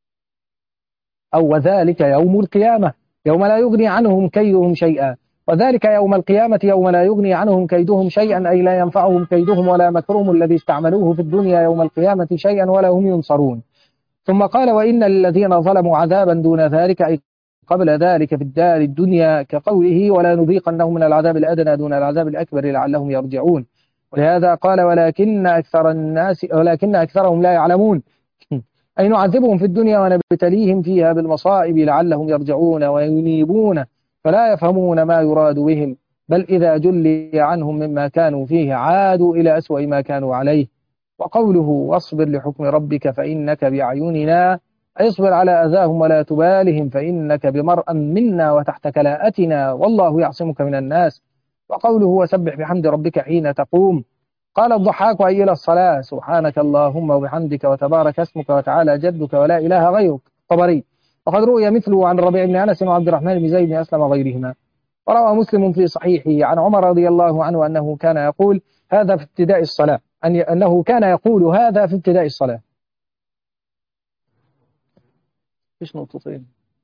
أو وذلك يوم القيامة يوم لا يغني عنهم كيدهم شيئا. وذلك يوم القيامة يوم لا يغني عنهم كيدهم شيئا أي لا ينفعهم كيدهم ولا مكرهم الذي استعملوه في الدنيا يوم القيامة شيئا ولا هم ينصرون. ثم قال وإن للذين ظلموا عذابا دون ذلك أي قبل ذلك في الدار الدنيا، كقوله ولا نذيقنهم من العذاب الأدنى دون العذاب الأكبر لعلهم يرجعون. ولهذا قال ولكن أكثر الناس ولكن أكثرهم لا يعلمون، أي نعذبهم في الدنيا ونبتليهم فيها بالمصائب لعلهم يرجعون وينيبون، فلا يفهمون ما يراد بهم، بل إذا جلي عنهم مما كانوا فيه عادوا إلى أسوأ ما كانوا عليه. وقوله واصبر لحكم ربك فإنك بأعيننا، اصبر على أذاهم ولا تبالهم فإنك بمرأ منا وتحت كلاءتنا والله يعصمك من الناس. وقوله وسبح بحمد ربك حين تقوم، قال الضحاك أي إلى الصلاة سبحانك اللهم وبحمدك وتبارك اسمك وتعالى جدك ولا إله غيرك. طبري. وقد روي مثله عن الربيع بن أنس وعبد الرحمن بن زيد بن أسلم وغيرهما. وروى مسلم في صحيحه عن عمر رضي الله عنه أنه كان يقول هذا في ابتداء الصلاة أن أنه كان يقول هذا في ابتداء الصلاة. إيش نقطتين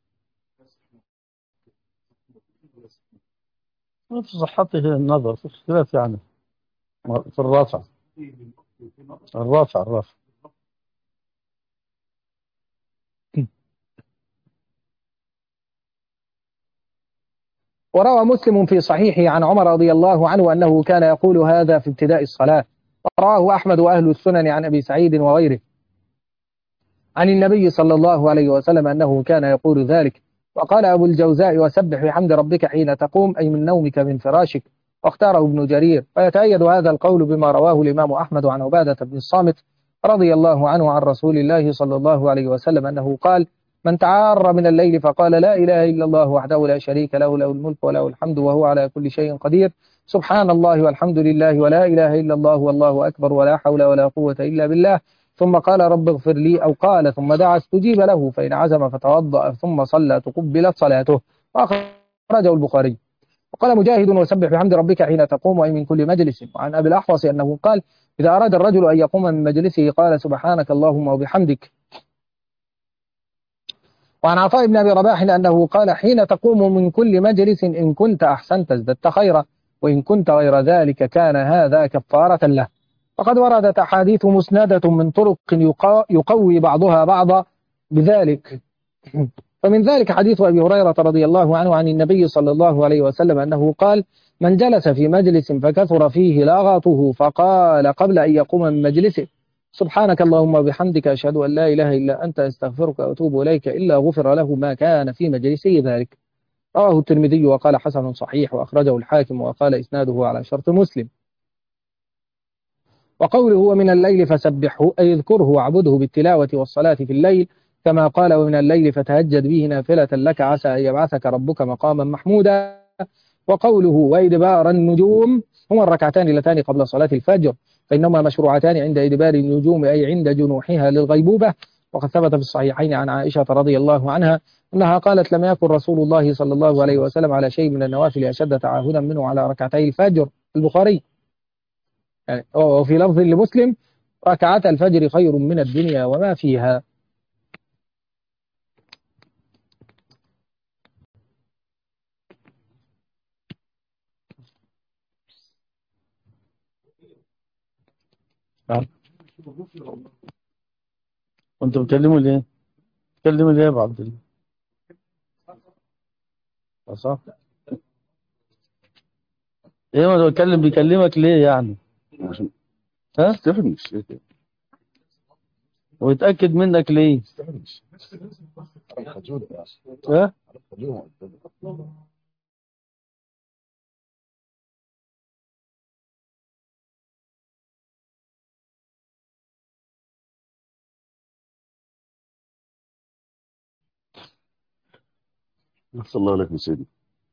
في صحته النظر في اختلاف يعني في الرافع الرافع الرافع وروى مسلم في صحيحه عن عمر رضي الله عنه أنه كان يقول هذا في ابتداء الصلاة. ورواه أحمد وأهل السنن عن أبي سعيد وغيره عن النبي صلى الله عليه وسلم أنه كان يقول ذلك. وقال أبو الجوزاء وسبح بحمد ربك حين تقوم أي من نومك من فراشك، واختاره ابن جرير. ويتأيد هذا القول بما رواه الإمام أحمد عن عبادة بن الصامت رضي الله عنه عن رسول الله صلى الله عليه وسلم أنه قال: من تعار من الليل فقال لا إله إلا الله وحده لا شريك له له الملك وله الحمد وهو على كل شيء قدير، سبحان الله والحمد لله ولا إله إلا الله والله أكبر ولا حول ولا قوة إلا بالله، ثم قال رب اغفر لي، أو قال ثم دعا استجيب له، فإن عزم فتوضأ ثم صلى تقبلت صلاته. وأخرجه البخاري. وقال مجاهد: وسبح بحمد ربك حين تقوم أي من كل مجلس. وعن أبي الأحوص أنه قال: إذا أراد الرجل أن يقوم من مجلسه قال سبحانك اللهم وبحمدك. وعن عطاء بن أبي رباح أنه قال: حين تقوم من كل مجلس إن كنت أحسنت ازددت خيرا، وإن كنت غير ذلك كان هذا كفارة له. وقد وردت أحاديث مسندة من طرق يقوي بعضها بعضا بذلك. فمن ذلك حديث أبي هريرة رضي الله عنه عن النبي صلى الله عليه وسلم أنه قال: من جلس في مجلس فكثر فيه لغطه فقال قبل أن يقوم من مجلسه سبحانك اللهم وبحمدك أشهد أن لا إله إلا أنت أستغفرك وأتوب إليك إلا غفر له ما كان في مجلسه ذلك. رواه الترمذي وقال حسن صحيح، وأخرجه الحاكم وقال إسناده على شرط مسلم. وقوله ومن الليل فسبحه أي اذكره واعبده بالتلاوة والصلاة في الليل، كما قال ومن الليل فتهجد به نافلة لك عسى أن يبعثك ربك مقاما محمودا. وقوله وإدبار النجوم هما الركعتان اللتان قبل صلاة الفجر، فإنهما مشروعتان عند إدبار النجوم أي عند جنوحها للغيبوبة. وقد ثبت في الصحيحين عن عائشة رضي الله عنها أنها قالت: لم يكن رسول الله صلى الله عليه وسلم على شيء من النوافل أشد تعاهدا منه على ركعتي الفجر. البخاري. يعني وفي لفظ لمسلم: ركعات الفجر خير من الدنيا وما فيها. وانت بتكلموا ليه؟ بتكلموا ليه يا ابو عبد الله؟ صح؟ ايه ما بتكلم بيكلمك ليه يعني؟ عشان ها؟ استفهم الشيء ويتأكد منك ليه؟ ها؟ صلى الله عليه وسلم.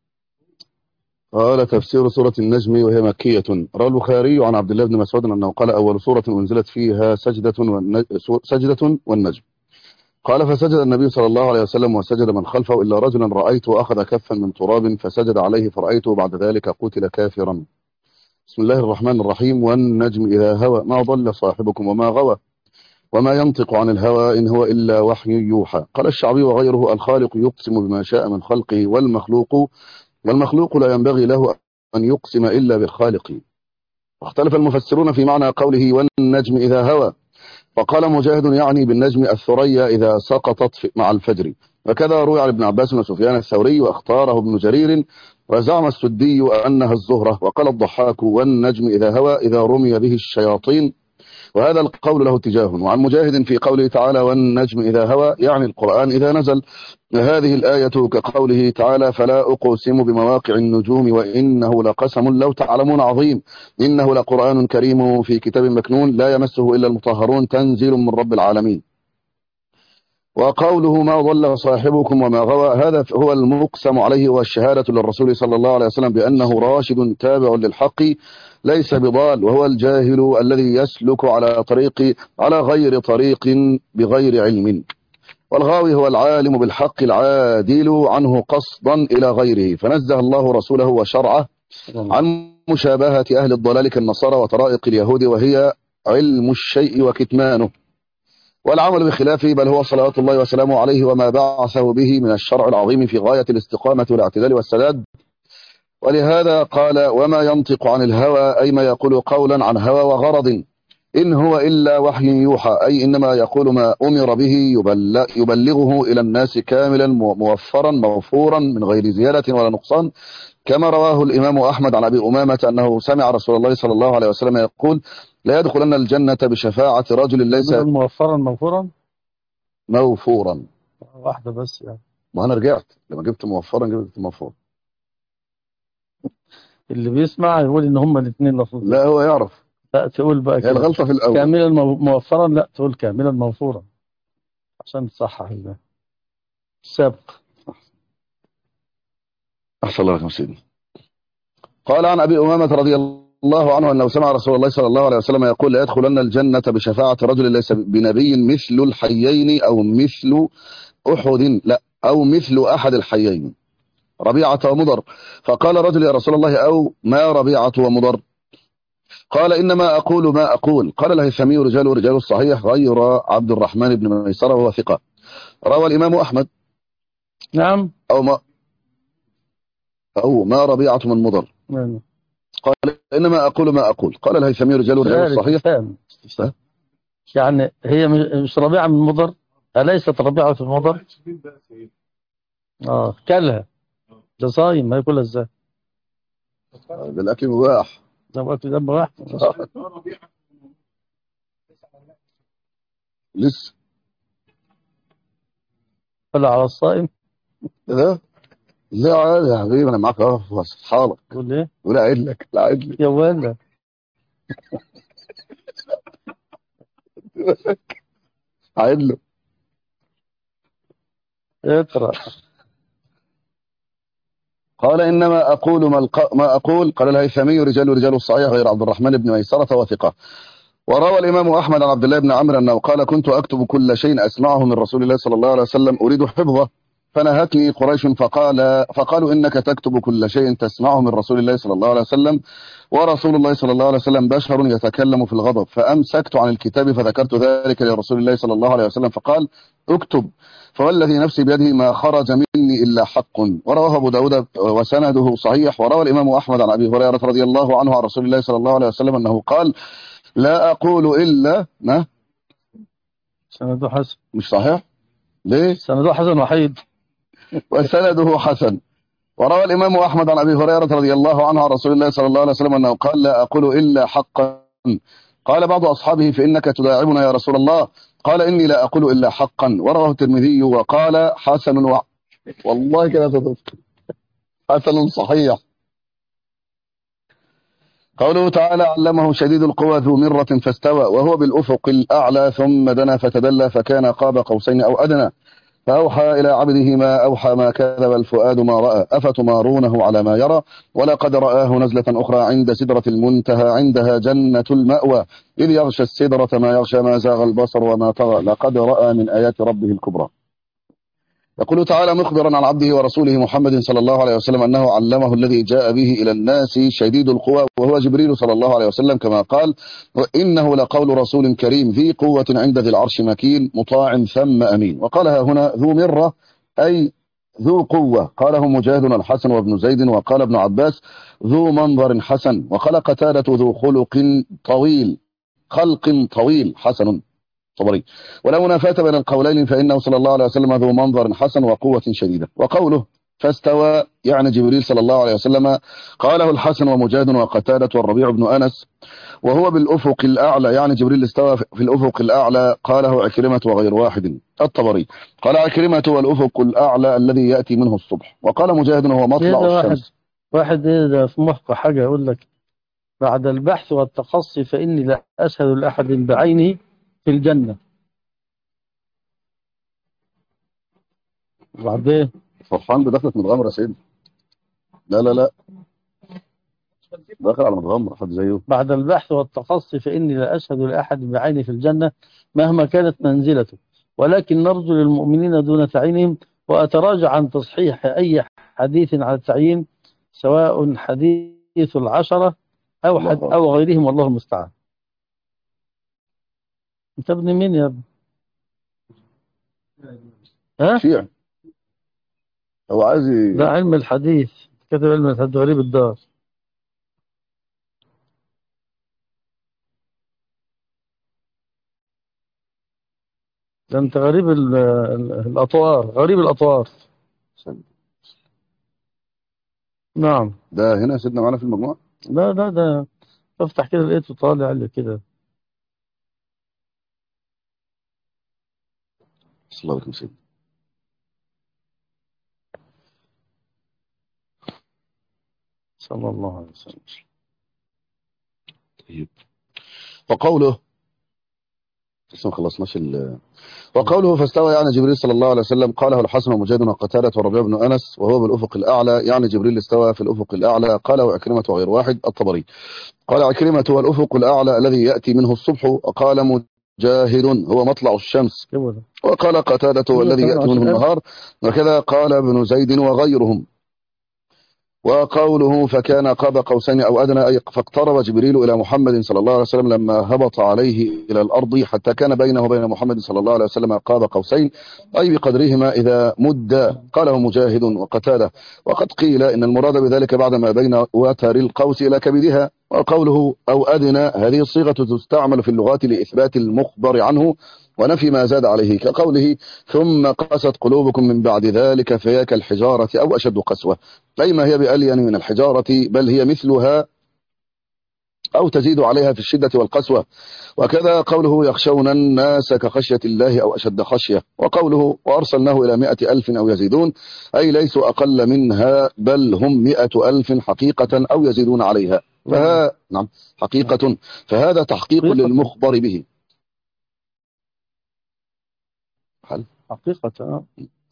قال تفسير سورة النجم وهي مكية. روى البخاري عن عبد الله بن مسعود أنه قال أول سورة أنزلت فيها سجدة والنجم, سجدة والنجم. قال فسجد النبي صلى الله عليه وسلم وسجد من خلفه إلا رجلا رأيته أخذ كفا من تراب فسجد عليه فرأيته بعد ذلك قتل كافرا. بسم الله الرحمن الرحيم. والنجم إذا هوى ما ضل صاحبكم وما غوى وما ينطق عن الهوى إن هو إلا وحي يوحى. قال الشعبي وغيره الخالق يقسم بما شاء من خلقه والمخلوق والمخلوق لا ينبغي له أن يقسم إلا بالخالق. واختلف المفسرون في معنى قوله والنجم إذا هوى، فقال مجاهد يعني بالنجم الثريا إذا سقطت مع الفجر، وكذا روي عن ابن عباس وسفيان الثوري واختاره ابن جرير، وزعم السدي أنها الزهرة. وقال الضحاك والنجم إذا هوى إذا رمي به الشياطين، وهذا القول له اتجاه. وعن مجاهد في قوله تعالى والنجم إذا هوى يعني القرآن إذا نزل. هذه الآية كقوله تعالى فلا أقسم بمواقع النجوم وإنه لقسم لو تعلمون عظيم إنه لقرآن كريم في كتاب مكنون لا يمسه إلا المطهرون تنزيل من رب العالمين. وقوله ما ضل صاحبكم وما غوى هذا هو المقسم عليه والشهادة للرسول صلى الله عليه وسلم بأنه راشد تابع للحق ليس بضال، وهو الجاهل الذي يسلك على طريق على غير طريق بغير علم. والغاوي هو العالم بالحق العادل عنه قصدا إلى غيره، فنزه الله رسوله وشرعه عن مشابهة أهل الضلال كالنصارى وطرائق اليهود وهي علم الشيء وكتمانه والعمل بخلافه، بل هو صلوات الله وسلامه عليه وما بعثه به من الشرع العظيم في غاية الاستقامة والاعتدال والسداد. ولهذا قال وما ينطق عن الهوى أي ما يقول قولا عن هوى وغرض إن هو إلا وحي يوحى، أي إنما يقول ما أمر به يبلغه إلى الناس كاملا موفرا مغفورا من غير زيادة ولا نقصان كما رواه الإمام أحمد عن أبي أمامة أنه سمع رسول الله صلى الله عليه وسلم يقول لا يدخلن الجنة بشفاعة رجل ليس موفرا موفورا موفورا. واحدة بس يعني. ما أنا رجعت لما جبت موفرا جبت موفور. اللي بيسمع يقول إن هما الاثنين لفظين. لا هو يعرف. لا تقول بقى هي كده الغلطة في الأول. كاملا مو- موفرا، لا تقول كاملا موفورا عشان تصحح السابق. أحسن الله لكم سيدي. قال عن أبي أمامة رضي الله عنه أنه سمع رسول الله صلى الله عليه وسلم يقول لا يدخلن الجنة بشفاعة رجل ليس بنبي مثل الحيين أو مثل أحد، لا أو مثل أحد الحيين ربيعة ومضر. فقال رجل يا رسول الله أو ما ربيعة ومضر؟ قال إنما أقول ما أقول. قال الهيثمي رجال رجال الصحيح غير عبد الرحمن بن ميسرة وهو ثقة. روى الإمام أحمد نعم. أو ما أو ما ربيعة من مضر. نعم. قال إنما أقول ما أقول. قال الهيثمي رجال رجال سؤال الصحيح. استفهام استفهام. يعني هي مش مش ربيعة من مضر؟ أليست ربيعة في المضر؟ اه كلها ده صايم ما ياكلها ازاي؟ بالأكل مباح. ده وقت دم واحد لسه ولا على الصائم؟ ده لا عادي يا حبيبي أنا معاك أهو هصحى لك. تقول ايه؟ ولا قاعد لك لا قاعد لك يا ولا قاعد له. اقرأ. قال إنما أقول ما, الق... ما أقول. قال الهيثمي رجال رجال الصحيح غير عبد الرحمن بن ميسرة وثقة. وروى الإمام أحمد عن عبد الله بن عمرو أنه قال كنت أكتب كل شيء أسمعه من رسول الله صلى الله عليه وسلم أريد حفظه فنهتني قريش فقال فقالوا إنك تكتب كل شيء تسمعه من رسول الله صلى الله عليه وسلم ورسول الله صلى الله عليه وسلم بشر يتكلم في الغضب. فأمسكت عن الكتاب فذكرت ذلك لرسول الله صلى الله عليه وسلم فقال اكتب فوالذي نفسي بيده ما خرج مني إلا حق. ورواه أبو داود وسنده صحيح. وروى الإمام أحمد عن أبي هريرة رضي الله عنه عن رسول الله صلى الله عليه وسلم أنه قال لا أقول إلا ما سنده حسن. مش صحيح ليه سنده حسن وحيد. وسنده حسن. وروى الإمام أحمد عن أبي هريرة رضي الله عنه عن رسول الله صلى الله عليه وسلم أنه قال لا أقول إلا حقا. قال بعض أصحابه فإنك تداعبنا يا رسول الله. قال إني لا أقول إلا حقا. ورواه الترمذي وقال حسن و... والله كده تدفق. حسن صحيح. قوله تعالى علمه شديد القوى ذو مرة فاستوى وهو بالأفق الأعلى ثم دنا فتدلى فكان قاب قوسين أو أدنى فأوحى إلى عبده ما أوحى ما كذب الفؤاد ما رأى أفتمارونه على ما يرى ولقد رآه نزلة أخرى عند سدرة المنتهى عندها جنة المأوى إذ يغشى السدرة ما يغشى ما زاغ البصر وما طغى لقد رأى من آيات ربه الكبرى. يقول تعالى مخبرا عن عبده ورسوله محمد صلى الله عليه وسلم أنه علمه الذي جاء به إلى الناس شديد القوى وهو جبريل صلى الله عليه وسلم كما قال وإنه لقول رسول كريم ذي قوة عند ذي العرش مكين مطاع ثم أمين. وقالها هنا ذو مرة أي ذو قوة. قاله مجاهد الحسن وابن زيد. وقال ابن عباس ذو منظر حسن. وقال قتادة ذو خلق طويل خلق طويل حسن طبري. ولا منافاة بين القولين فإنه صلى الله عليه وسلم ذو منظر حسن وقوة شديدة. وقوله فاستوى يعني جبريل صلى الله عليه وسلم قاله الحسن ومجاهد وقتادة والربيع بن أنس. وهو بالأفق الأعلى يعني جبريل استوى في الأفق الأعلى قاله عكرمة وغير واحد. الطبري قال عكرمة والأفق الأعلى الذي يأتي منه الصبح. وقال مجاهد هو مطلع واحد الشمس. واحد إذا في مخه حاجة يقول لك بعد البحث والتقصي فإني لا أشهد لأحد بعينه في الجنة. وبعدين فرحان بدخلة متغمرة يا سيدي. لا لا لا داخل على متغمر حد زيه. بعد البحث والتقصي فإني لا أشهد لأحد بعينه في الجنة مهما كانت منزلته ولكن نرجو للمؤمنين دون تعيينهم وأتراجع عن تصحيح أي حديث على التعيين سواء حديث العشرة أو حد أو غيرهم والله المستعان. أنت ابن مين يا ابن؟ ها؟ شيعي هو عايز ي- ده علم الحديث كتب علم الحديث غريب الدار. ده أنت غريب ال- ال- الأطوار غريب الأطوار. نعم. ده هنا سيدنا معانا في المجموعة. لا لا ده بفتح كده لقيته طالع لي كده. صلى الله عليه وسلم. صلى الله عليه وسلم. طيب. وقوله لسه ما خلصناش ال... وقوله فاستوى يعني جبريل صلى الله عليه وسلم قاله الحسن ومجاهد وقتادة وربيع بن أنس وهو بالأفق الأعلى، يعني جبريل استوى في الأفق الأعلى. قاله عكرمة وغير واحد. الطبري قال عكرمة هو الأفق الأعلى الذي يأتي منه الصبح، وقال مجاهد هو مطلع الشمس، هو ده. وقال قتادة هو ايوه الذي كمان يأتي منه عشان آه. النهار، وكذا قال ابن زيد وغيرهم. وقوله فكان قاب قوسين أو أدنى أي فاقترب جبريل إلى محمد صلى الله عليه وسلم لما هبط عليه إلى الأرض حتى كان بينه وبين محمد صلى الله عليه وسلم قاب قوسين أي بقدرهما إذا مد. قاله مجاهد وقتاده. وقد قيل إن المراد بذلك بعد ما بين وتر القوس إلى كبدها. وقوله أو أدنى هذه الصيغة تستعمل في اللغات لإثبات المخبر عنه ونفي ما زاد عليه، كقوله ثم قست قلوبكم من بعد ذلك فهي كالحجارة أو أشد قسوة، أي ما هي بألين من الحجارة بل هي مثلها أو تزيد عليها في الشدة والقسوة. وكذا قوله يخشون الناس كخشية الله أو أشد خشية. وقوله وأرسلناه إلى مئة ألف أو يزيدون أي ليسوا أقل منها بل هم مئة ألف حقيقة أو يزيدون عليها. فها نعم حقيقة، فهذا تحقيق حقيقة للمخبر به. حل. حقيقة آه.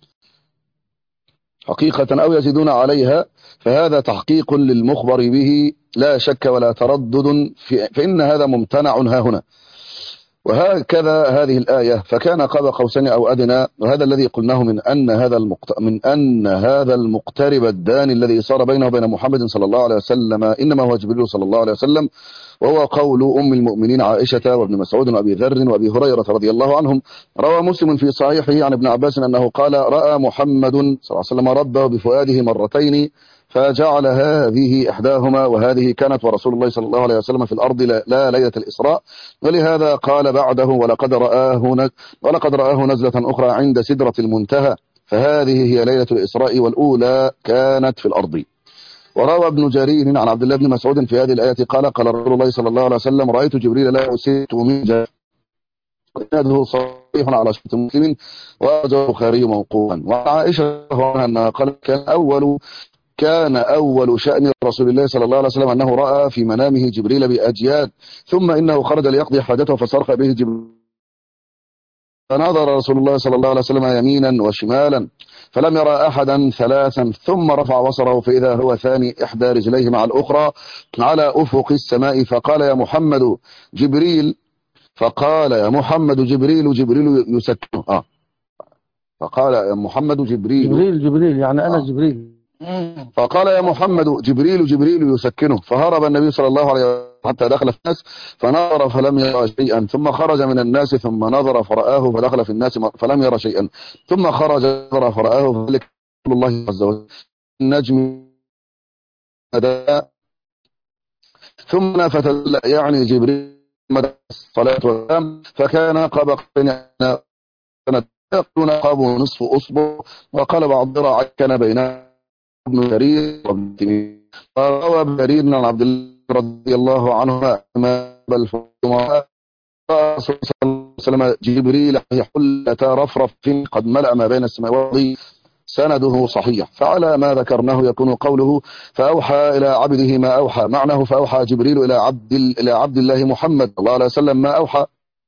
حقيقة أو يزيدون عليها، فهذا تحقيق للمخبر به لا شك ولا تردد في فإن هذا ممتنع ها هنا. وهكذا هذه الآية فكان قاب قوسين أو أدنى، وهذا الذي قلناه من أن هذا المقت... من أن هذا المقترب الداني الذي صار بينه وبين محمد صلى الله عليه وسلم إنما هو جبريل صلى الله عليه وسلم، وهو قول أم المؤمنين عائشة وابن مسعود وأبي ذر وأبي هريرة رضي الله عنهم. روى مسلم في صحيحه عن ابن عباس أنه قال رأى محمد صلى الله عليه وسلم ربه بفؤاده مرتين فجعل هذه إحداهما وهذه كانت ورسول الله صلى الله عليه وسلم في الأرض لا, لا ليلة الإسراء، ولهذا قال بعده ولقد رآه نز... ولقد رآه نزلة أخرى عند سدرة المنتهى، فهذه هي ليلة الإسراء والأولى كانت في الأرض. وروى ابن جرير عن عبد الله بن مسعود في هذه الآية قال قال رسول الله صلى الله عليه وسلم رأيت جبريل لا أسيت من جهة، وإسناده صحيح على شرط مسلم وأخرجه البخاري موقوفا. وعن عائشة عنها أنها قالت كان أول كان أول شأن رسول الله صلى الله عليه وسلم أنه رأى في منامه جبريل بأجياد، ثم إنه خرج ليقضي حاجته فصرخ به جبريل، فنظر رسول الله صلى الله عليه وسلم يمينا وشمالا فلم يرى أحدا ثلاثا، ثم رفع بصره فإذا هو ثاني إحدى رجليه مع الأخرى على أفق السماء، فقال يا محمد جبريل فقال يا محمد جبريل جبريل يسكنه آه. فقال يا محمد جبريل جبريل جبريل يعني أنا آه. جبريل. فقال يا محمد جبريل جبريل يسكنه، فهرب النبي صلى الله عليه وسلم حتى دخل في الناس فنظر فلم يرى شيئا، ثم خرج من الناس ثم نظر فرآه فدخل في الناس فلم يرى شيئا، ثم خرج نظر فرآه فذلك الله عز وجل النجم أداء، ثم فتدل يعني جبريل مدى الصلاة والسلام فكان قاب كانت يقولون قاب نصف أصبع، وقال بعض ذراع كان بين ابن جرير وابن تيمية. وروى ابن جرير عن عبد الله رضي الله عنه ما بل فما صلى الله عليه وسلم جبريل حلة رفرف قد ملأ ما بين السماء والأرض، سنده صحيح. فعلى ما ذكرناه يكون قوله فأوحى إلى عبده ما أوحى، معناه فأوحى جبريل إلى عبد إلى عبد الله محمد صلى الله عليه وسلم ما أوحى،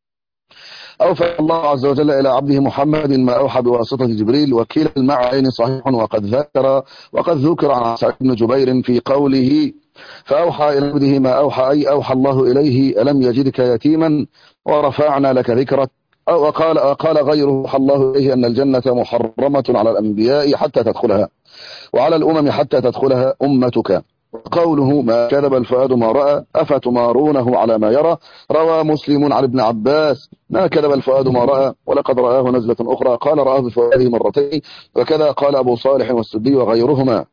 أوفى الله عز وجل إلى عبده محمد ما أوحى بواسطة جبريل، وكلا المعنيين صحيح. وقد ذكر وقد ذكر عن سعيد بن جبير في قوله فأوحى إلى عبده ما أوحى أي أوحى الله إليه ألم يجدك يتيما ورفعنا لك ذكرك، وقال قال غيره أوحى الله إليه أن الجنة محرمة على الأنبياء حتى تدخلها وعلى الأمم حتى تدخلها أمتك. قوله ما كذب الفؤاد ما رأى أفتمارونه على ما يرى، روى مسلم عن ابن عباس ما كذب الفؤاد ما رأى ولقد رآه نزلة أخرى قال رآه بفؤاده مرتين، وكذا قال أبو صالح والسدي وغيرهما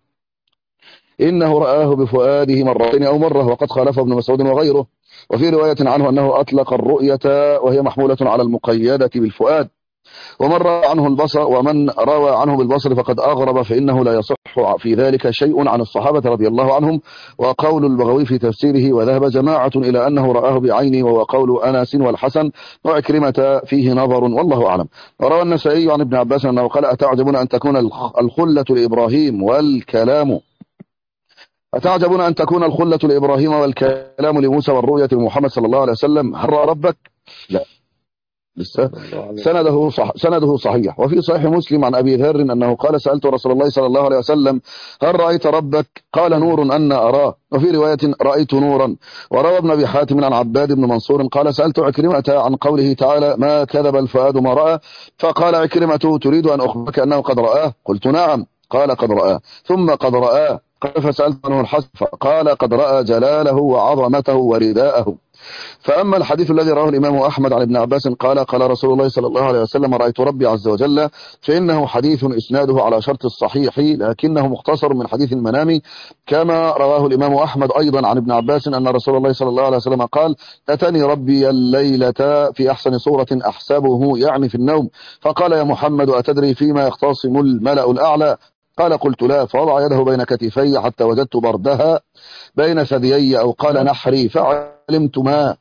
إنه رآه بفؤاده مرتين أو مرة، وقد خالف ابن مسعود وغيره. وفي رواية عنه أنه أطلق الرؤية وهي محمولة على المقيدة بالفؤاد، ومن روى عنه البصر ومن روى عنه بالبصر فقد أغرب، فإنه لا يصح في ذلك شيء عن الصحابة رضي الله عنهم. وقول البغوي في تفسيره وذهب جماعة إلى أنه رآه بعينه، وهو قول أنس والحسن وعكرمة فيه نظر والله أعلم. وروى النسائي عن ابن عباس أنه قال أتعجبون أن تكون الخلة لإبراهيم والكلام أتعجبون أن تكون الخلة لإبراهيم والكلام لموسى والرؤية لمحمد صلى الله عليه وسلم، هل رأى ربك؟ لا لسه سنده صح سنده صحيح. وفي صحيح مسلم عن أبي ذر أنه قال سألت رسول الله صلى الله عليه وسلم هل رأيت ربك؟ قال نور أن أراه. وفي رواية رأيت نورا. وروى ابن أبي حاتم عن عباد بن منصور قال سألت عكرمة عن قوله تعالى ما كذب الفؤاد ما رأى، فقال عكرمة تريد أن أخبرك أنه قد رآه؟ قلت نعم. قال قد رآه ثم قد رآه. قال فسألت عنه الحسن فقال قد رأى جلاله وعظمته ورداءه. فأما الحديث الذي رواه الإمام أحمد عن ابن عباس قال قال رسول الله صلى الله عليه وسلم رأيت ربي عز وجل، فإنه حديث إسناده على شرط الصحيح لكنه مختصر من حديث المنام، كما رواه الإمام أحمد أيضا عن ابن عباس أن رسول الله صلى الله عليه وسلم قال أتاني ربي الليلة في أحسن صورة أحسبه يعني في النوم، فقال يا محمد أتدري فيما يختصم الملأ الأعلى؟ قال قلت لا، فوضع يده بين كتفي حتى وجدت بردها بين ثديي أو قال نحري، فعلمت ما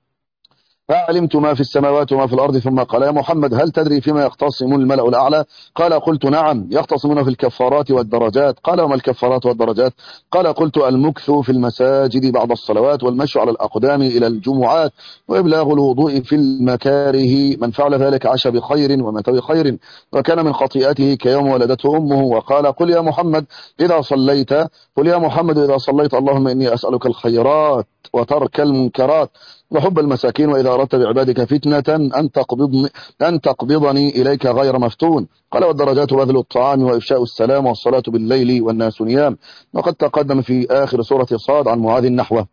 فعلمت ما في السماوات وما في الأرض. ثم قال يا محمد هل تدري فيما يختصم الملأ الأعلى؟ قال قلت نعم، يختصمون في الكفارات والدرجات. قال وما الكفارات والدرجات؟ قال قلت المكث في المساجد بعد الصلوات والمشي على الأقدام إلى الجمعات وإبلاغ الوضوء في المكاره، من فعل ذلك عاش بخير ومات بخير وكان من خطيئته كيوم ولدته أمه. وقال قل يا محمد إذا صليت قل يا محمد إذا صليت اللهم إني أسألك الخيرات وترك المنكرات وحب المساكين، وإذا أردت بعبادك فتنة أن تقبضني, أن تقبضني إليك غير مفتون. قال والدرجات بذل الطعام وإفشاء السلام والصلاة بالليل والناس نيام. وقد تقدم في آخر سورة صاد عن معاذ النحوة.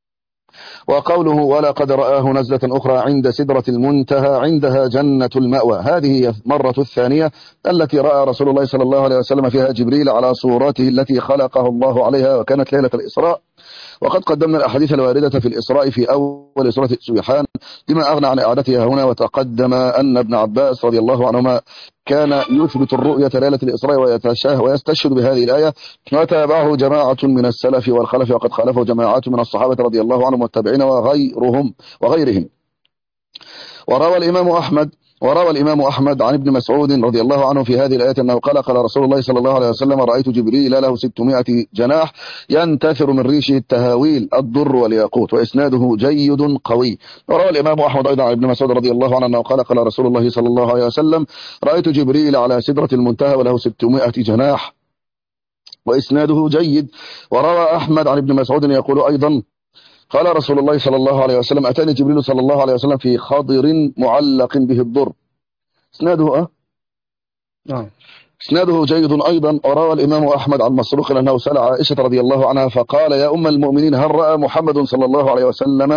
وقوله ولقد رآه نزلة أخرى عند سدرة المنتهى عندها جنة المأوى، هذه المرة الثانية التي رأى رسول الله صلى الله عليه وسلم فيها جبريل على صورته التي خلقه الله عليها، وكانت ليلة الإسراء. وقد قدمنا الأحاديث الواردة في الإسراء في أول سورة سبحان لما أغنى عن إعادتها هنا. وتقدم أن ابن عباس رضي الله عنهما كان يثبت الرؤية ليلة الإسراء ويستشهد بهذه الآية، وتابعه جماعة من السلف والخلف، وقد خالفه جماعات من الصحابة رضي الله عنهم والتابعين وغيرهم وغيرهم. وروى الإمام أحمد وروى الإمام أحمد عن ابن مسعود رضي الله عنه في هذه الآية أنه قال قال رسول الله صلى الله عليه وسلم رأيت جبريل له ستمائة جناح ينتثر من ريشه التهاويل الضر والياقوت، وإسناده جيد قوي. وروى الإمام أحمد أيضا عن ابن مسعود رضي الله عنه أنه قال قال رسول الله صلى الله عليه وسلم رأيت جبريل على سدرة المنتهى وله ستمائة جناح، وإسناده جيد. وروى أحمد عن ابن مسعود يقول أيضا قال رسول الله صلى الله عليه وسلم أتاني جبريل صلى الله عليه وسلم في خضر معلق به الضر، اسناده أه نعم اسناده جيد أيضا. وروى الإمام أحمد عن مسروق أنه سأل عائشة رضي الله عنها فقال يا أم المؤمنين هل رأى محمد صلى الله عليه وسلم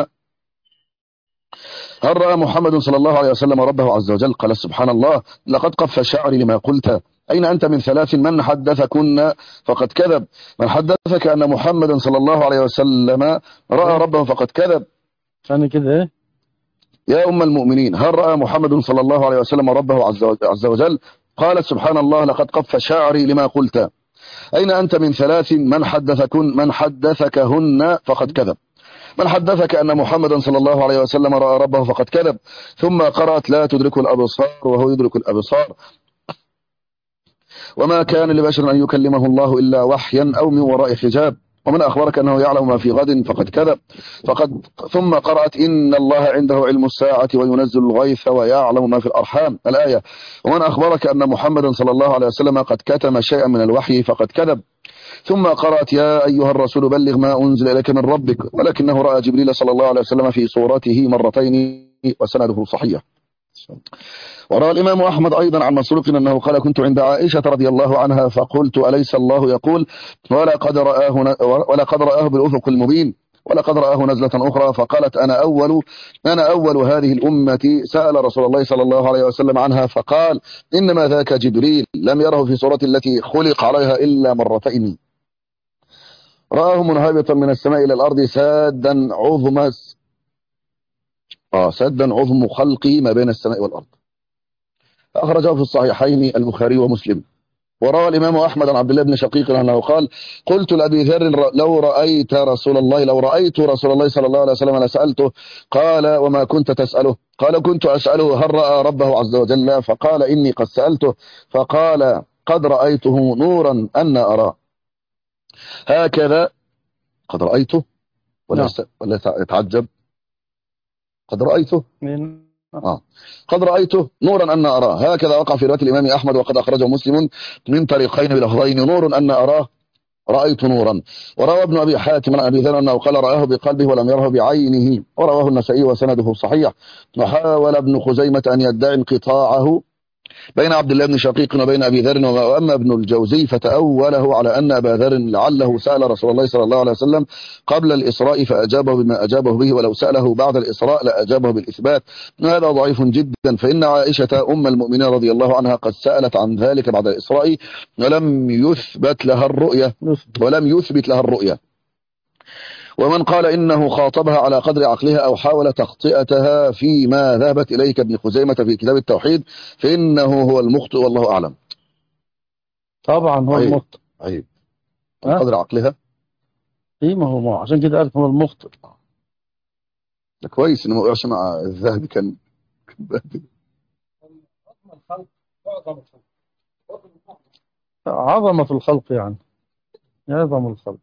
هل رأى محمد صلى الله عليه وسلم ربه عز وجل؟ قال سبحان الله لقد قف شعري لما قلت، أين أنت من ثلاث من حدثكن فقد كذب، من حدثك أن محمد صلى الله عليه وسلم رأى ربه فقد كذب. ثاني كده إيه؟ يا أم المؤمنين هل رأى محمد صلى الله عليه وسلم ربه عز وجل؟ قالت سبحان الله لقد قف شعري لما قلت، أين أنت من ثلاث من حدثكن من حدثكهن فقد كذب، من حدثك أن محمدا صلى الله عليه وسلم رأى ربه فقد كذب. ثم قرأت لا تدرك الأبصار وهو يدرك الأبصار، وما كان لبشر أن يكلمه الله إلا وحيا أو من وراء حجاب، ومن أخبرك أنه يعلم ما في غد فقد كذب. فقد ثم قرأت إن الله عنده علم الساعة وينزل الغيث ويعلم ما في الأرحام الآية، ومن أخبرك أن محمدا صلى الله عليه وسلم قد كتم شيئا من الوحي فقد كذب. ثم قرأت يا أيها الرسول بلغ ما أنزل إليك من ربك، ولكنه رأى جبريل صلى الله عليه وسلم في صورته مرتين، وسنده صحيح. وروى الإمام أحمد أيضا عن مسروق أنه قال كنت عند عائشة رضي الله عنها فقلت أليس الله يقول ولقد رآه ولقد رآه بالأفق المبين ولقد رآه نزلة أخرى، فقالت أنا أول أنا أول هذه الأمة سأل رسول الله صلى الله عليه وسلم عنها فقال إنما ذاك جبريل لم يره في صورة التي خلق عليها إلا مرتين، رآه منهبطا من السماء إلى الأرض سادا عظم آه سادا عظم خلقه ما بين السماء والأرض. أخرجه في الصحيحين البخاري ومسلم. وروى الإمام أحمد عن عبد الله بن شقيق أنه قال: قلت لأبي ذر: لو رأيت رسول الله لو رأيت رسول الله صلى الله عليه وسلم لسألته. قال: وما كنت تسأله؟ قال: كنت أسأله هل رأى ربه عز وجل؟ فقال: إني قد سألته، فقال: قد رأيته نورا أن أراه. هكذا قد رأيته ولا نعم. يست- ولا يتعجب؟ قد رأيته من آه. قد رأيته نورا أن أراه. هكذا وقع في رواية الإمام أحمد وقد أخرجه مسلم من طريقين بلفظين: نور أن أراه، رأيت نورا. وروى ابن أبي حاتم عن أبي ذر أنه قال: رآه بقلبه ولم يره بعينه. ورواه النسائي وسنده صحيح. وحاول ابن خزيمة أن يدعي انقطاعه بين عبد الله بن شقيق وبين أبي ذر. وأما ابن الجوزي فتأوله على أن أبا ذر لعله سأل رسول الله صلى الله عليه وسلم قبل الإسراء فأجابه بما أجابه به، ولو سأله بعد الإسراء لأجابه بالإثبات. هذا ضعيف جدا، فإن عائشة أم المؤمنين رضي الله عنها قد سألت عن ذلك بعد الإسراء ولم يثبت لها الرؤية ولم يثبت لها الرؤية. ومن قال إنه خاطبها على قدر عقلها أو حاول تخطئتها فيما ذهبت إليه كابن خزيمة في كتاب التوحيد فإنه هو المخطئ والله أعلم. طبعا هو عيب المخطئ. عيب ها؟ قدر عقلها. ايه ما هو ما هو عشان كده قالت هو المخطئ. ده كويس إنه ما وقعش مع الذهبي، كان عظمة الخلق يعني عظم الخلق.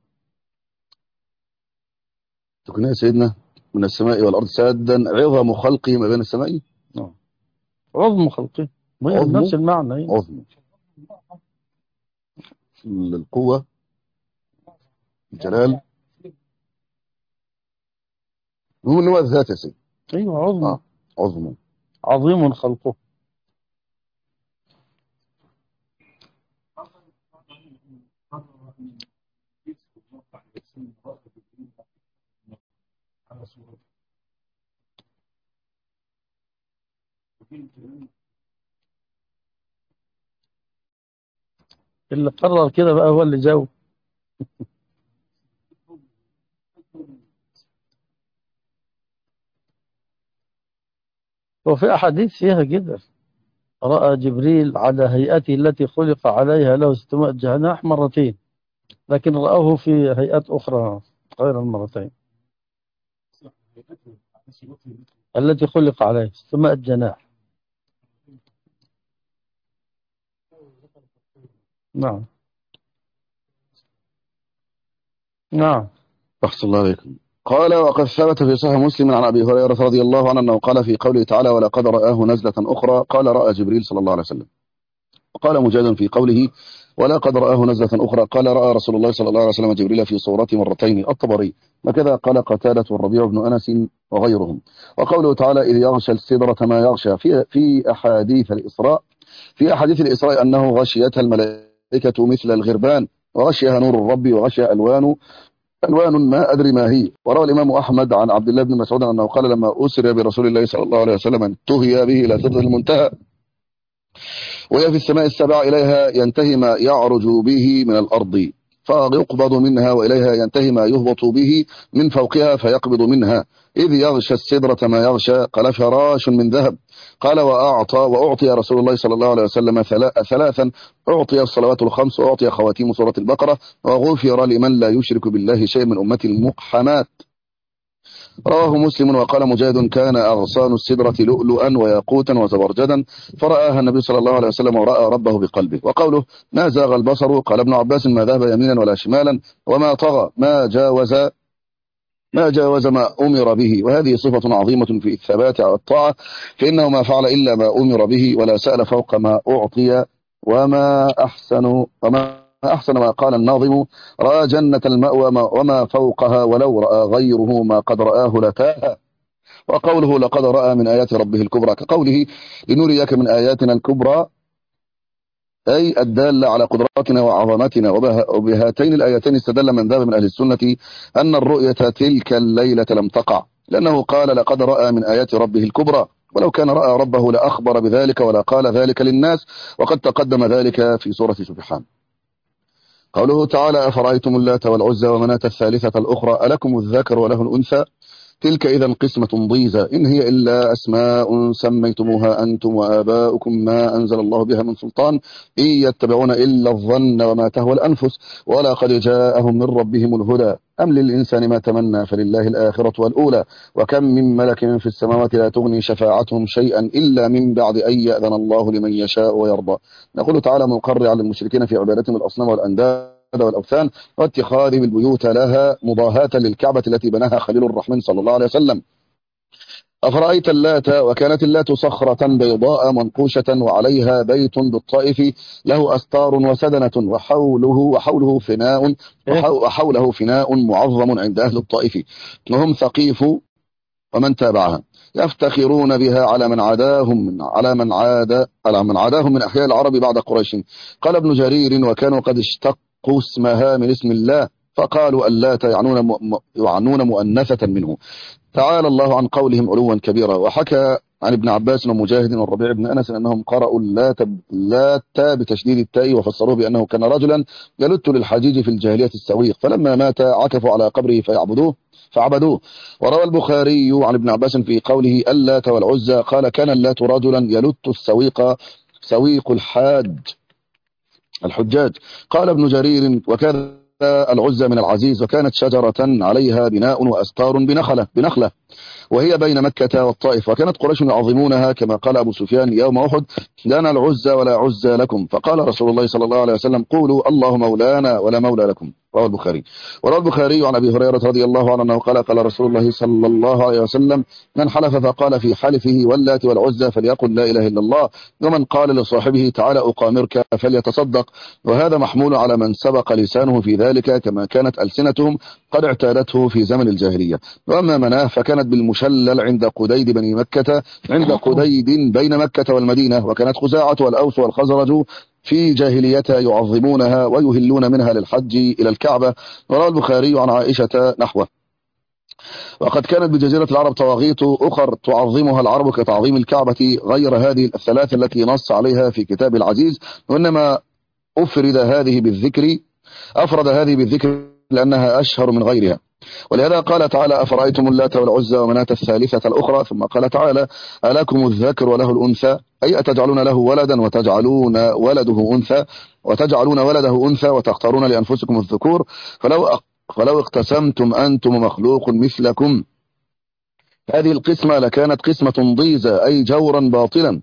تكون يا سيدنا من السماء والأرض سادا عظم خلقه ما بين السماء. نعم. عظم خلقه وهي عظمه نفس المعنى ايه. عظمه القوة الجلال هو اللي هو الذات يا سيدي. ايوه عظم آه. عظمه عظيم خلقه. اللي قرر كده بقى هو اللي جاوب. وفي أحاديث فيها كده: رأى جبريل على هيئته التي خلق عليها له ستمائة جناح مرتين، لكن رآه في هيئات أخرى غير المرتين التي خلق عليه ستمائة جناح. نعم نعم. أحسن الله عليكم. قال: وقد ثبت في صحيح مسلم عن أبي هريرة رضي الله عنه أنه قال في قوله تعالى: ولقد رآه نزلة أخرى. قال: رأى جبريل صلى الله عليه وسلم. وقال مجاهد في قوله: ولقد رآه نزلة أخرى قال: رأى رسول الله صلى الله عليه وسلم جبريل في صورته مرتين. الطبري. وكذا قال قتادة والربيع بن أنس وغيرهم. وقوله تعالى: إذ يغشى السدرة ما يغشى في في أحاديث الإسراء في أحاديث الإسراء أنه غشيتها الملائكة مثل الغربان وغشيها نور الرب وغشيها ألوان ألوان ما أدري ما هي. وروى الإمام أحمد عن عبد الله بن مسعود أنه قال: لما أسري برسول الله صلى الله عليه وسلم انتهي به إلى سدرة المنتهى وهي في السماء السبع إليها ينتهي ما يعرج به من الأرض فيقبض منها، وإليها ينتهي ما يهبط به من فوقها فيقبض منها. إذ يغشى السدرة ما يغشى قال: فراش من ذهب. قال: وأعطى وأعطي رسول الله صلى الله عليه وسلم ثلاثا: أعطي الصلوات الخمس، وأعطي خواتيم سورة البقرة، وغفر لمن لا يشرك بالله شيء من أمة المقحمات. رواه مسلم. وقال مجاهد: كان أغصان السدرة لؤلؤا وياقوتا وزبرجدا، فرآها النبي صلى الله عليه وسلم ورأى ربه بقلبه. وقوله: ما زاغ البصر. قال ابن عباس: ما ذهب يمينا ولا شمالا، وما طغى، ما جاوز ما جاوز ما أمر به. وهذه صفة عظيمة في الثبات على الطاعة، فإنه ما فعل إلا ما أمر به ولا سأل فوق ما أعطي. وما أحسن وما أحسن ما قال الناظم: رأى جنة المأوى وما فوقها، ولو رأى غيره ما قد رآه لتاها. وقوله: لقد رأى من آيات ربه الكبرى، كقوله: لنريك من آياتنا الكبرى، أي الدالة على قدراتنا وعظمتنا. وبهاتين الآيتين استدل من ذهب من أهل السنة أن الرؤية تلك الليلة لم تقع، لأنه قال: لقد رأى من آيات ربه الكبرى، ولو كان رأى ربه لأخبر بذلك ولا قال ذلك للناس، وقد تقدم ذلك في سورة سبحان. قوله تعالى: أفرأيتم اللات والعزى ومناة الثالثة الأخرى ألكم الذكر وله الأنثى. تلك إذا قسمة ضيزى إن هي إلا أسماء سميتموها أنتم وآباؤكم ما أنزل الله بها من سلطان إن يتبعون إلا الظن وما تهوى الأنفس ولقد جاءهم من ربهم الهدى أم للإنسان ما تمنى فلله الآخرة والأولى وكم من ملك في السماوات لا تغني شفاعتهم شيئا إلا من بعد أن يأذن الله لمن يشاء ويرضى. يقول تعالى مقرعا للمشركين في عبادتهم الأصنام والأنداد والأوثان واتخاذهم البيوت لها مضاهاة للكعبة التي بناها خليل الرحمن صلى الله عليه وسلم. أفرأيت اللات وكانت اللات صخرة بيضاء منقوشة وعليها بيت بالطائف له أستار وسدنة وحوله وحوله فناء وحوله فناء معظم عند أهل الطائف وهم ثقيف ومن تابعها يفتخرون بها على من عاداهم من على من عاد على من عاداهم من أحياء العرب بعد قريش. قال ابن جرير وكانوا قد اشتقوا اسمها من اسم الله فقالوا اللات يعنون م... يعنون مؤنثة منه تعالى الله عن قولهم علوا كبيرا. وحكى عن ابن عباس ومجاهد والربيع بن أنس أنهم قرأوا اللات اللات بتشديد التاء وفسروه بأنه كان رجلا يلت للحجيج في الجاهلية السويق فلما مات عكفوا على قبره فيعبدوه فعبدوه. وروى البخاري عن ابن عباس في قوله اللات والعزى قال كان اللات رجلا يلت السويق سويق الحاج الحجاج. قال ابن جرير وكان العزى من العزيز وكانت شجرة عليها بناء وأستار بنخلة بنخلة وهي بين مكة والطائف وكانت قريش يعظمونها كما قال أبو سفيان يوم أحد لنا العزى ولا عزى لكم فقال رسول الله صلى الله عليه وسلم قولوا الله مولانا ولا مولى لكم. رواه البخاري. وروى البخاري عن أبي هريرة رضي الله عنه أنه قال قال رسول الله صلى الله عليه وسلم من حلف فقال في حلفه واللات والعزى فليقل لا إله إلا الله ومن قال لصاحبه تعالى أقامرك فليتصدق. وهذا محمول على من سبق لسانه في ذلك كما كانت ألسنتهم قد اعتادته في زمن الجاهلية. وأما مناه فكانت بالمشلل عند قديد بني مكة عند قديد بين مكة والمدينة وكانت خزاعة والأوس والخزرج في جاهليتها يعظمونها ويهلون منها للحج إلى الكعبة. وروى البخاري عن عائشة نحوه. وقد كانت بجزيرة العرب طواغيت أخر تعظمها العرب كتعظيم الكعبة غير هذه الثلاث التي نص عليها في كتاب العزيز وإنما أفرد هذه بالذكر أفرد هذه بالذكر لأنها أشهر من غيرها. ولهذا قال تعالى أفرأيتم اللات والعزى ومناة الثالثة الأخرى ثم قال تعالى ألكم الذكر وله الأنثى أي أتجعلون له ولدا وتجعلون ولده أنثى وتجعلون ولده أنثى وتختارون لأنفسكم الذكور فلو فلو اقتسمتم أنتم مخلوق مثلكم هذه القسمة لكانت قسمة ضيزى أي جورا باطلا.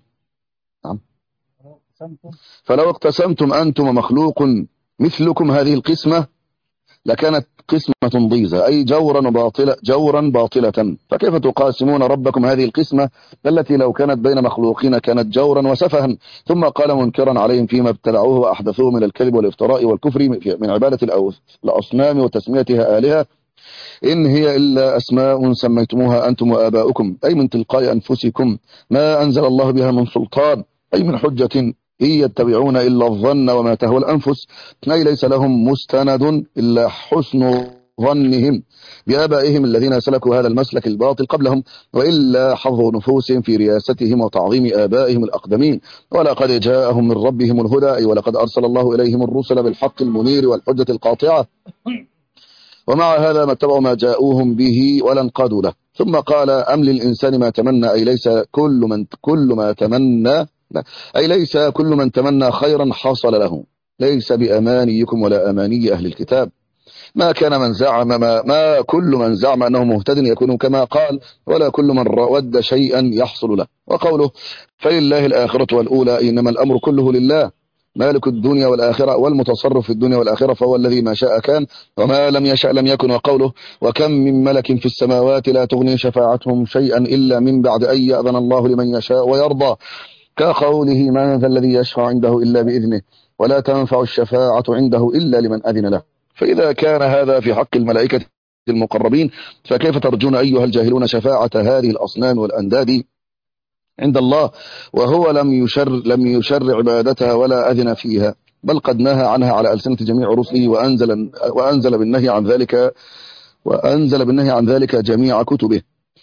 فلو اقتسمتم أنتم مخلوق مثلكم هذه القسمة لكانت قسمة ضيزة أي جورا باطلة جورا باطلة فكيف تقاسمون ربكم هذه القسمة التي لو كانت بين مخلوقين كانت جورا وسفها. ثم قال منكرا عليهم فيما ابتلعوه وأحدثوه من الكذب والافتراء والكفر من عبادة الأصنام وتسميتها آلهة إن هي إلا أسماء سميتموها أنتم وآباؤكم أي من تلقاء أنفسكم ما أنزل الله بها من سلطان أي من حجة إن يتبعون إلا الظن وما تهوى الأنفس أي ليس لهم مستند إلا حسن ظنهم بآبائهم الذين سلكوا هذا المسلك الباطل قبلهم وإلا حظ نفوسهم في رياستهم وتعظيم آبائهم الأقدمين. ولقد جاءهم من ربهم الهدى أي ولقد أرسل الله إليهم الرسل بالحق المنير والحجة القاطعة ومع هذا ما اتبعوا ما جاءوهم به ولا انقادوا له. ثم قال أم للإنسان ما تمنى أي ليس كل من كل ما تمنى أي ليس كل من تمنى خيرا حصل له ليس بأمانيكم ولا أماني أهل الكتاب ما كان من زعم ما, ما كل من زعم أنه مهتد يكون كما قال ولا كل من ود شيئا يحصل له. وقوله فلله الآخرة والأولى إنما الأمر كله لله مالك الدنيا والآخرة والمتصرف في الدنيا والآخرة فهو الذي ما شاء كان وما لم يشاء لم يكن. وقوله وكم من ملك في السماوات لا تغني شفاعتهم شيئا إلا من بعد أن يأذن الله لمن يشاء ويرضى كقوله من ذا الذي يشفع عنده إلا بإذنه ولا تنفع الشفاعة عنده إلا لمن أذن له. فإذا كان هذا في حق الملائكة المقربين فكيف ترجون أيها الجاهلون شفاعة هذه الأصنام والأنداد عند الله وهو لم يشر لم يشر عبادتها ولا أذن فيها بل قد نهى عنها على ألسنة جميع رسله وأنزل وأنزل بالنهي عن ذلك وأنزل بالنهي عن ذلك جميع كتبه.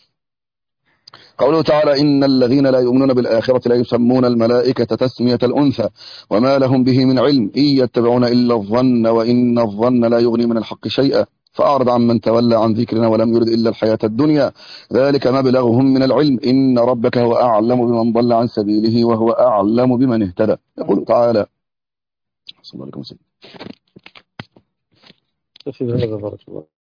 قوله تعالى إن الذين لا يؤمنون بالآخرة لا يسمون الملائكة تسمية الأنثى وما لهم به من علم إن يتبعون إلا الظن وإن الظن لا يغني من الحق شيئا فأعرض عن من تولى عن ذكرنا ولم يرد إلا الحياة الدنيا ذلك مبلغهم من العلم إن ربك هو أعلم بمن ضل عن سبيله وهو أعلم بمن اهتدى. يقول تعالى صلى الله عليه وسلم. في هذا بارك الله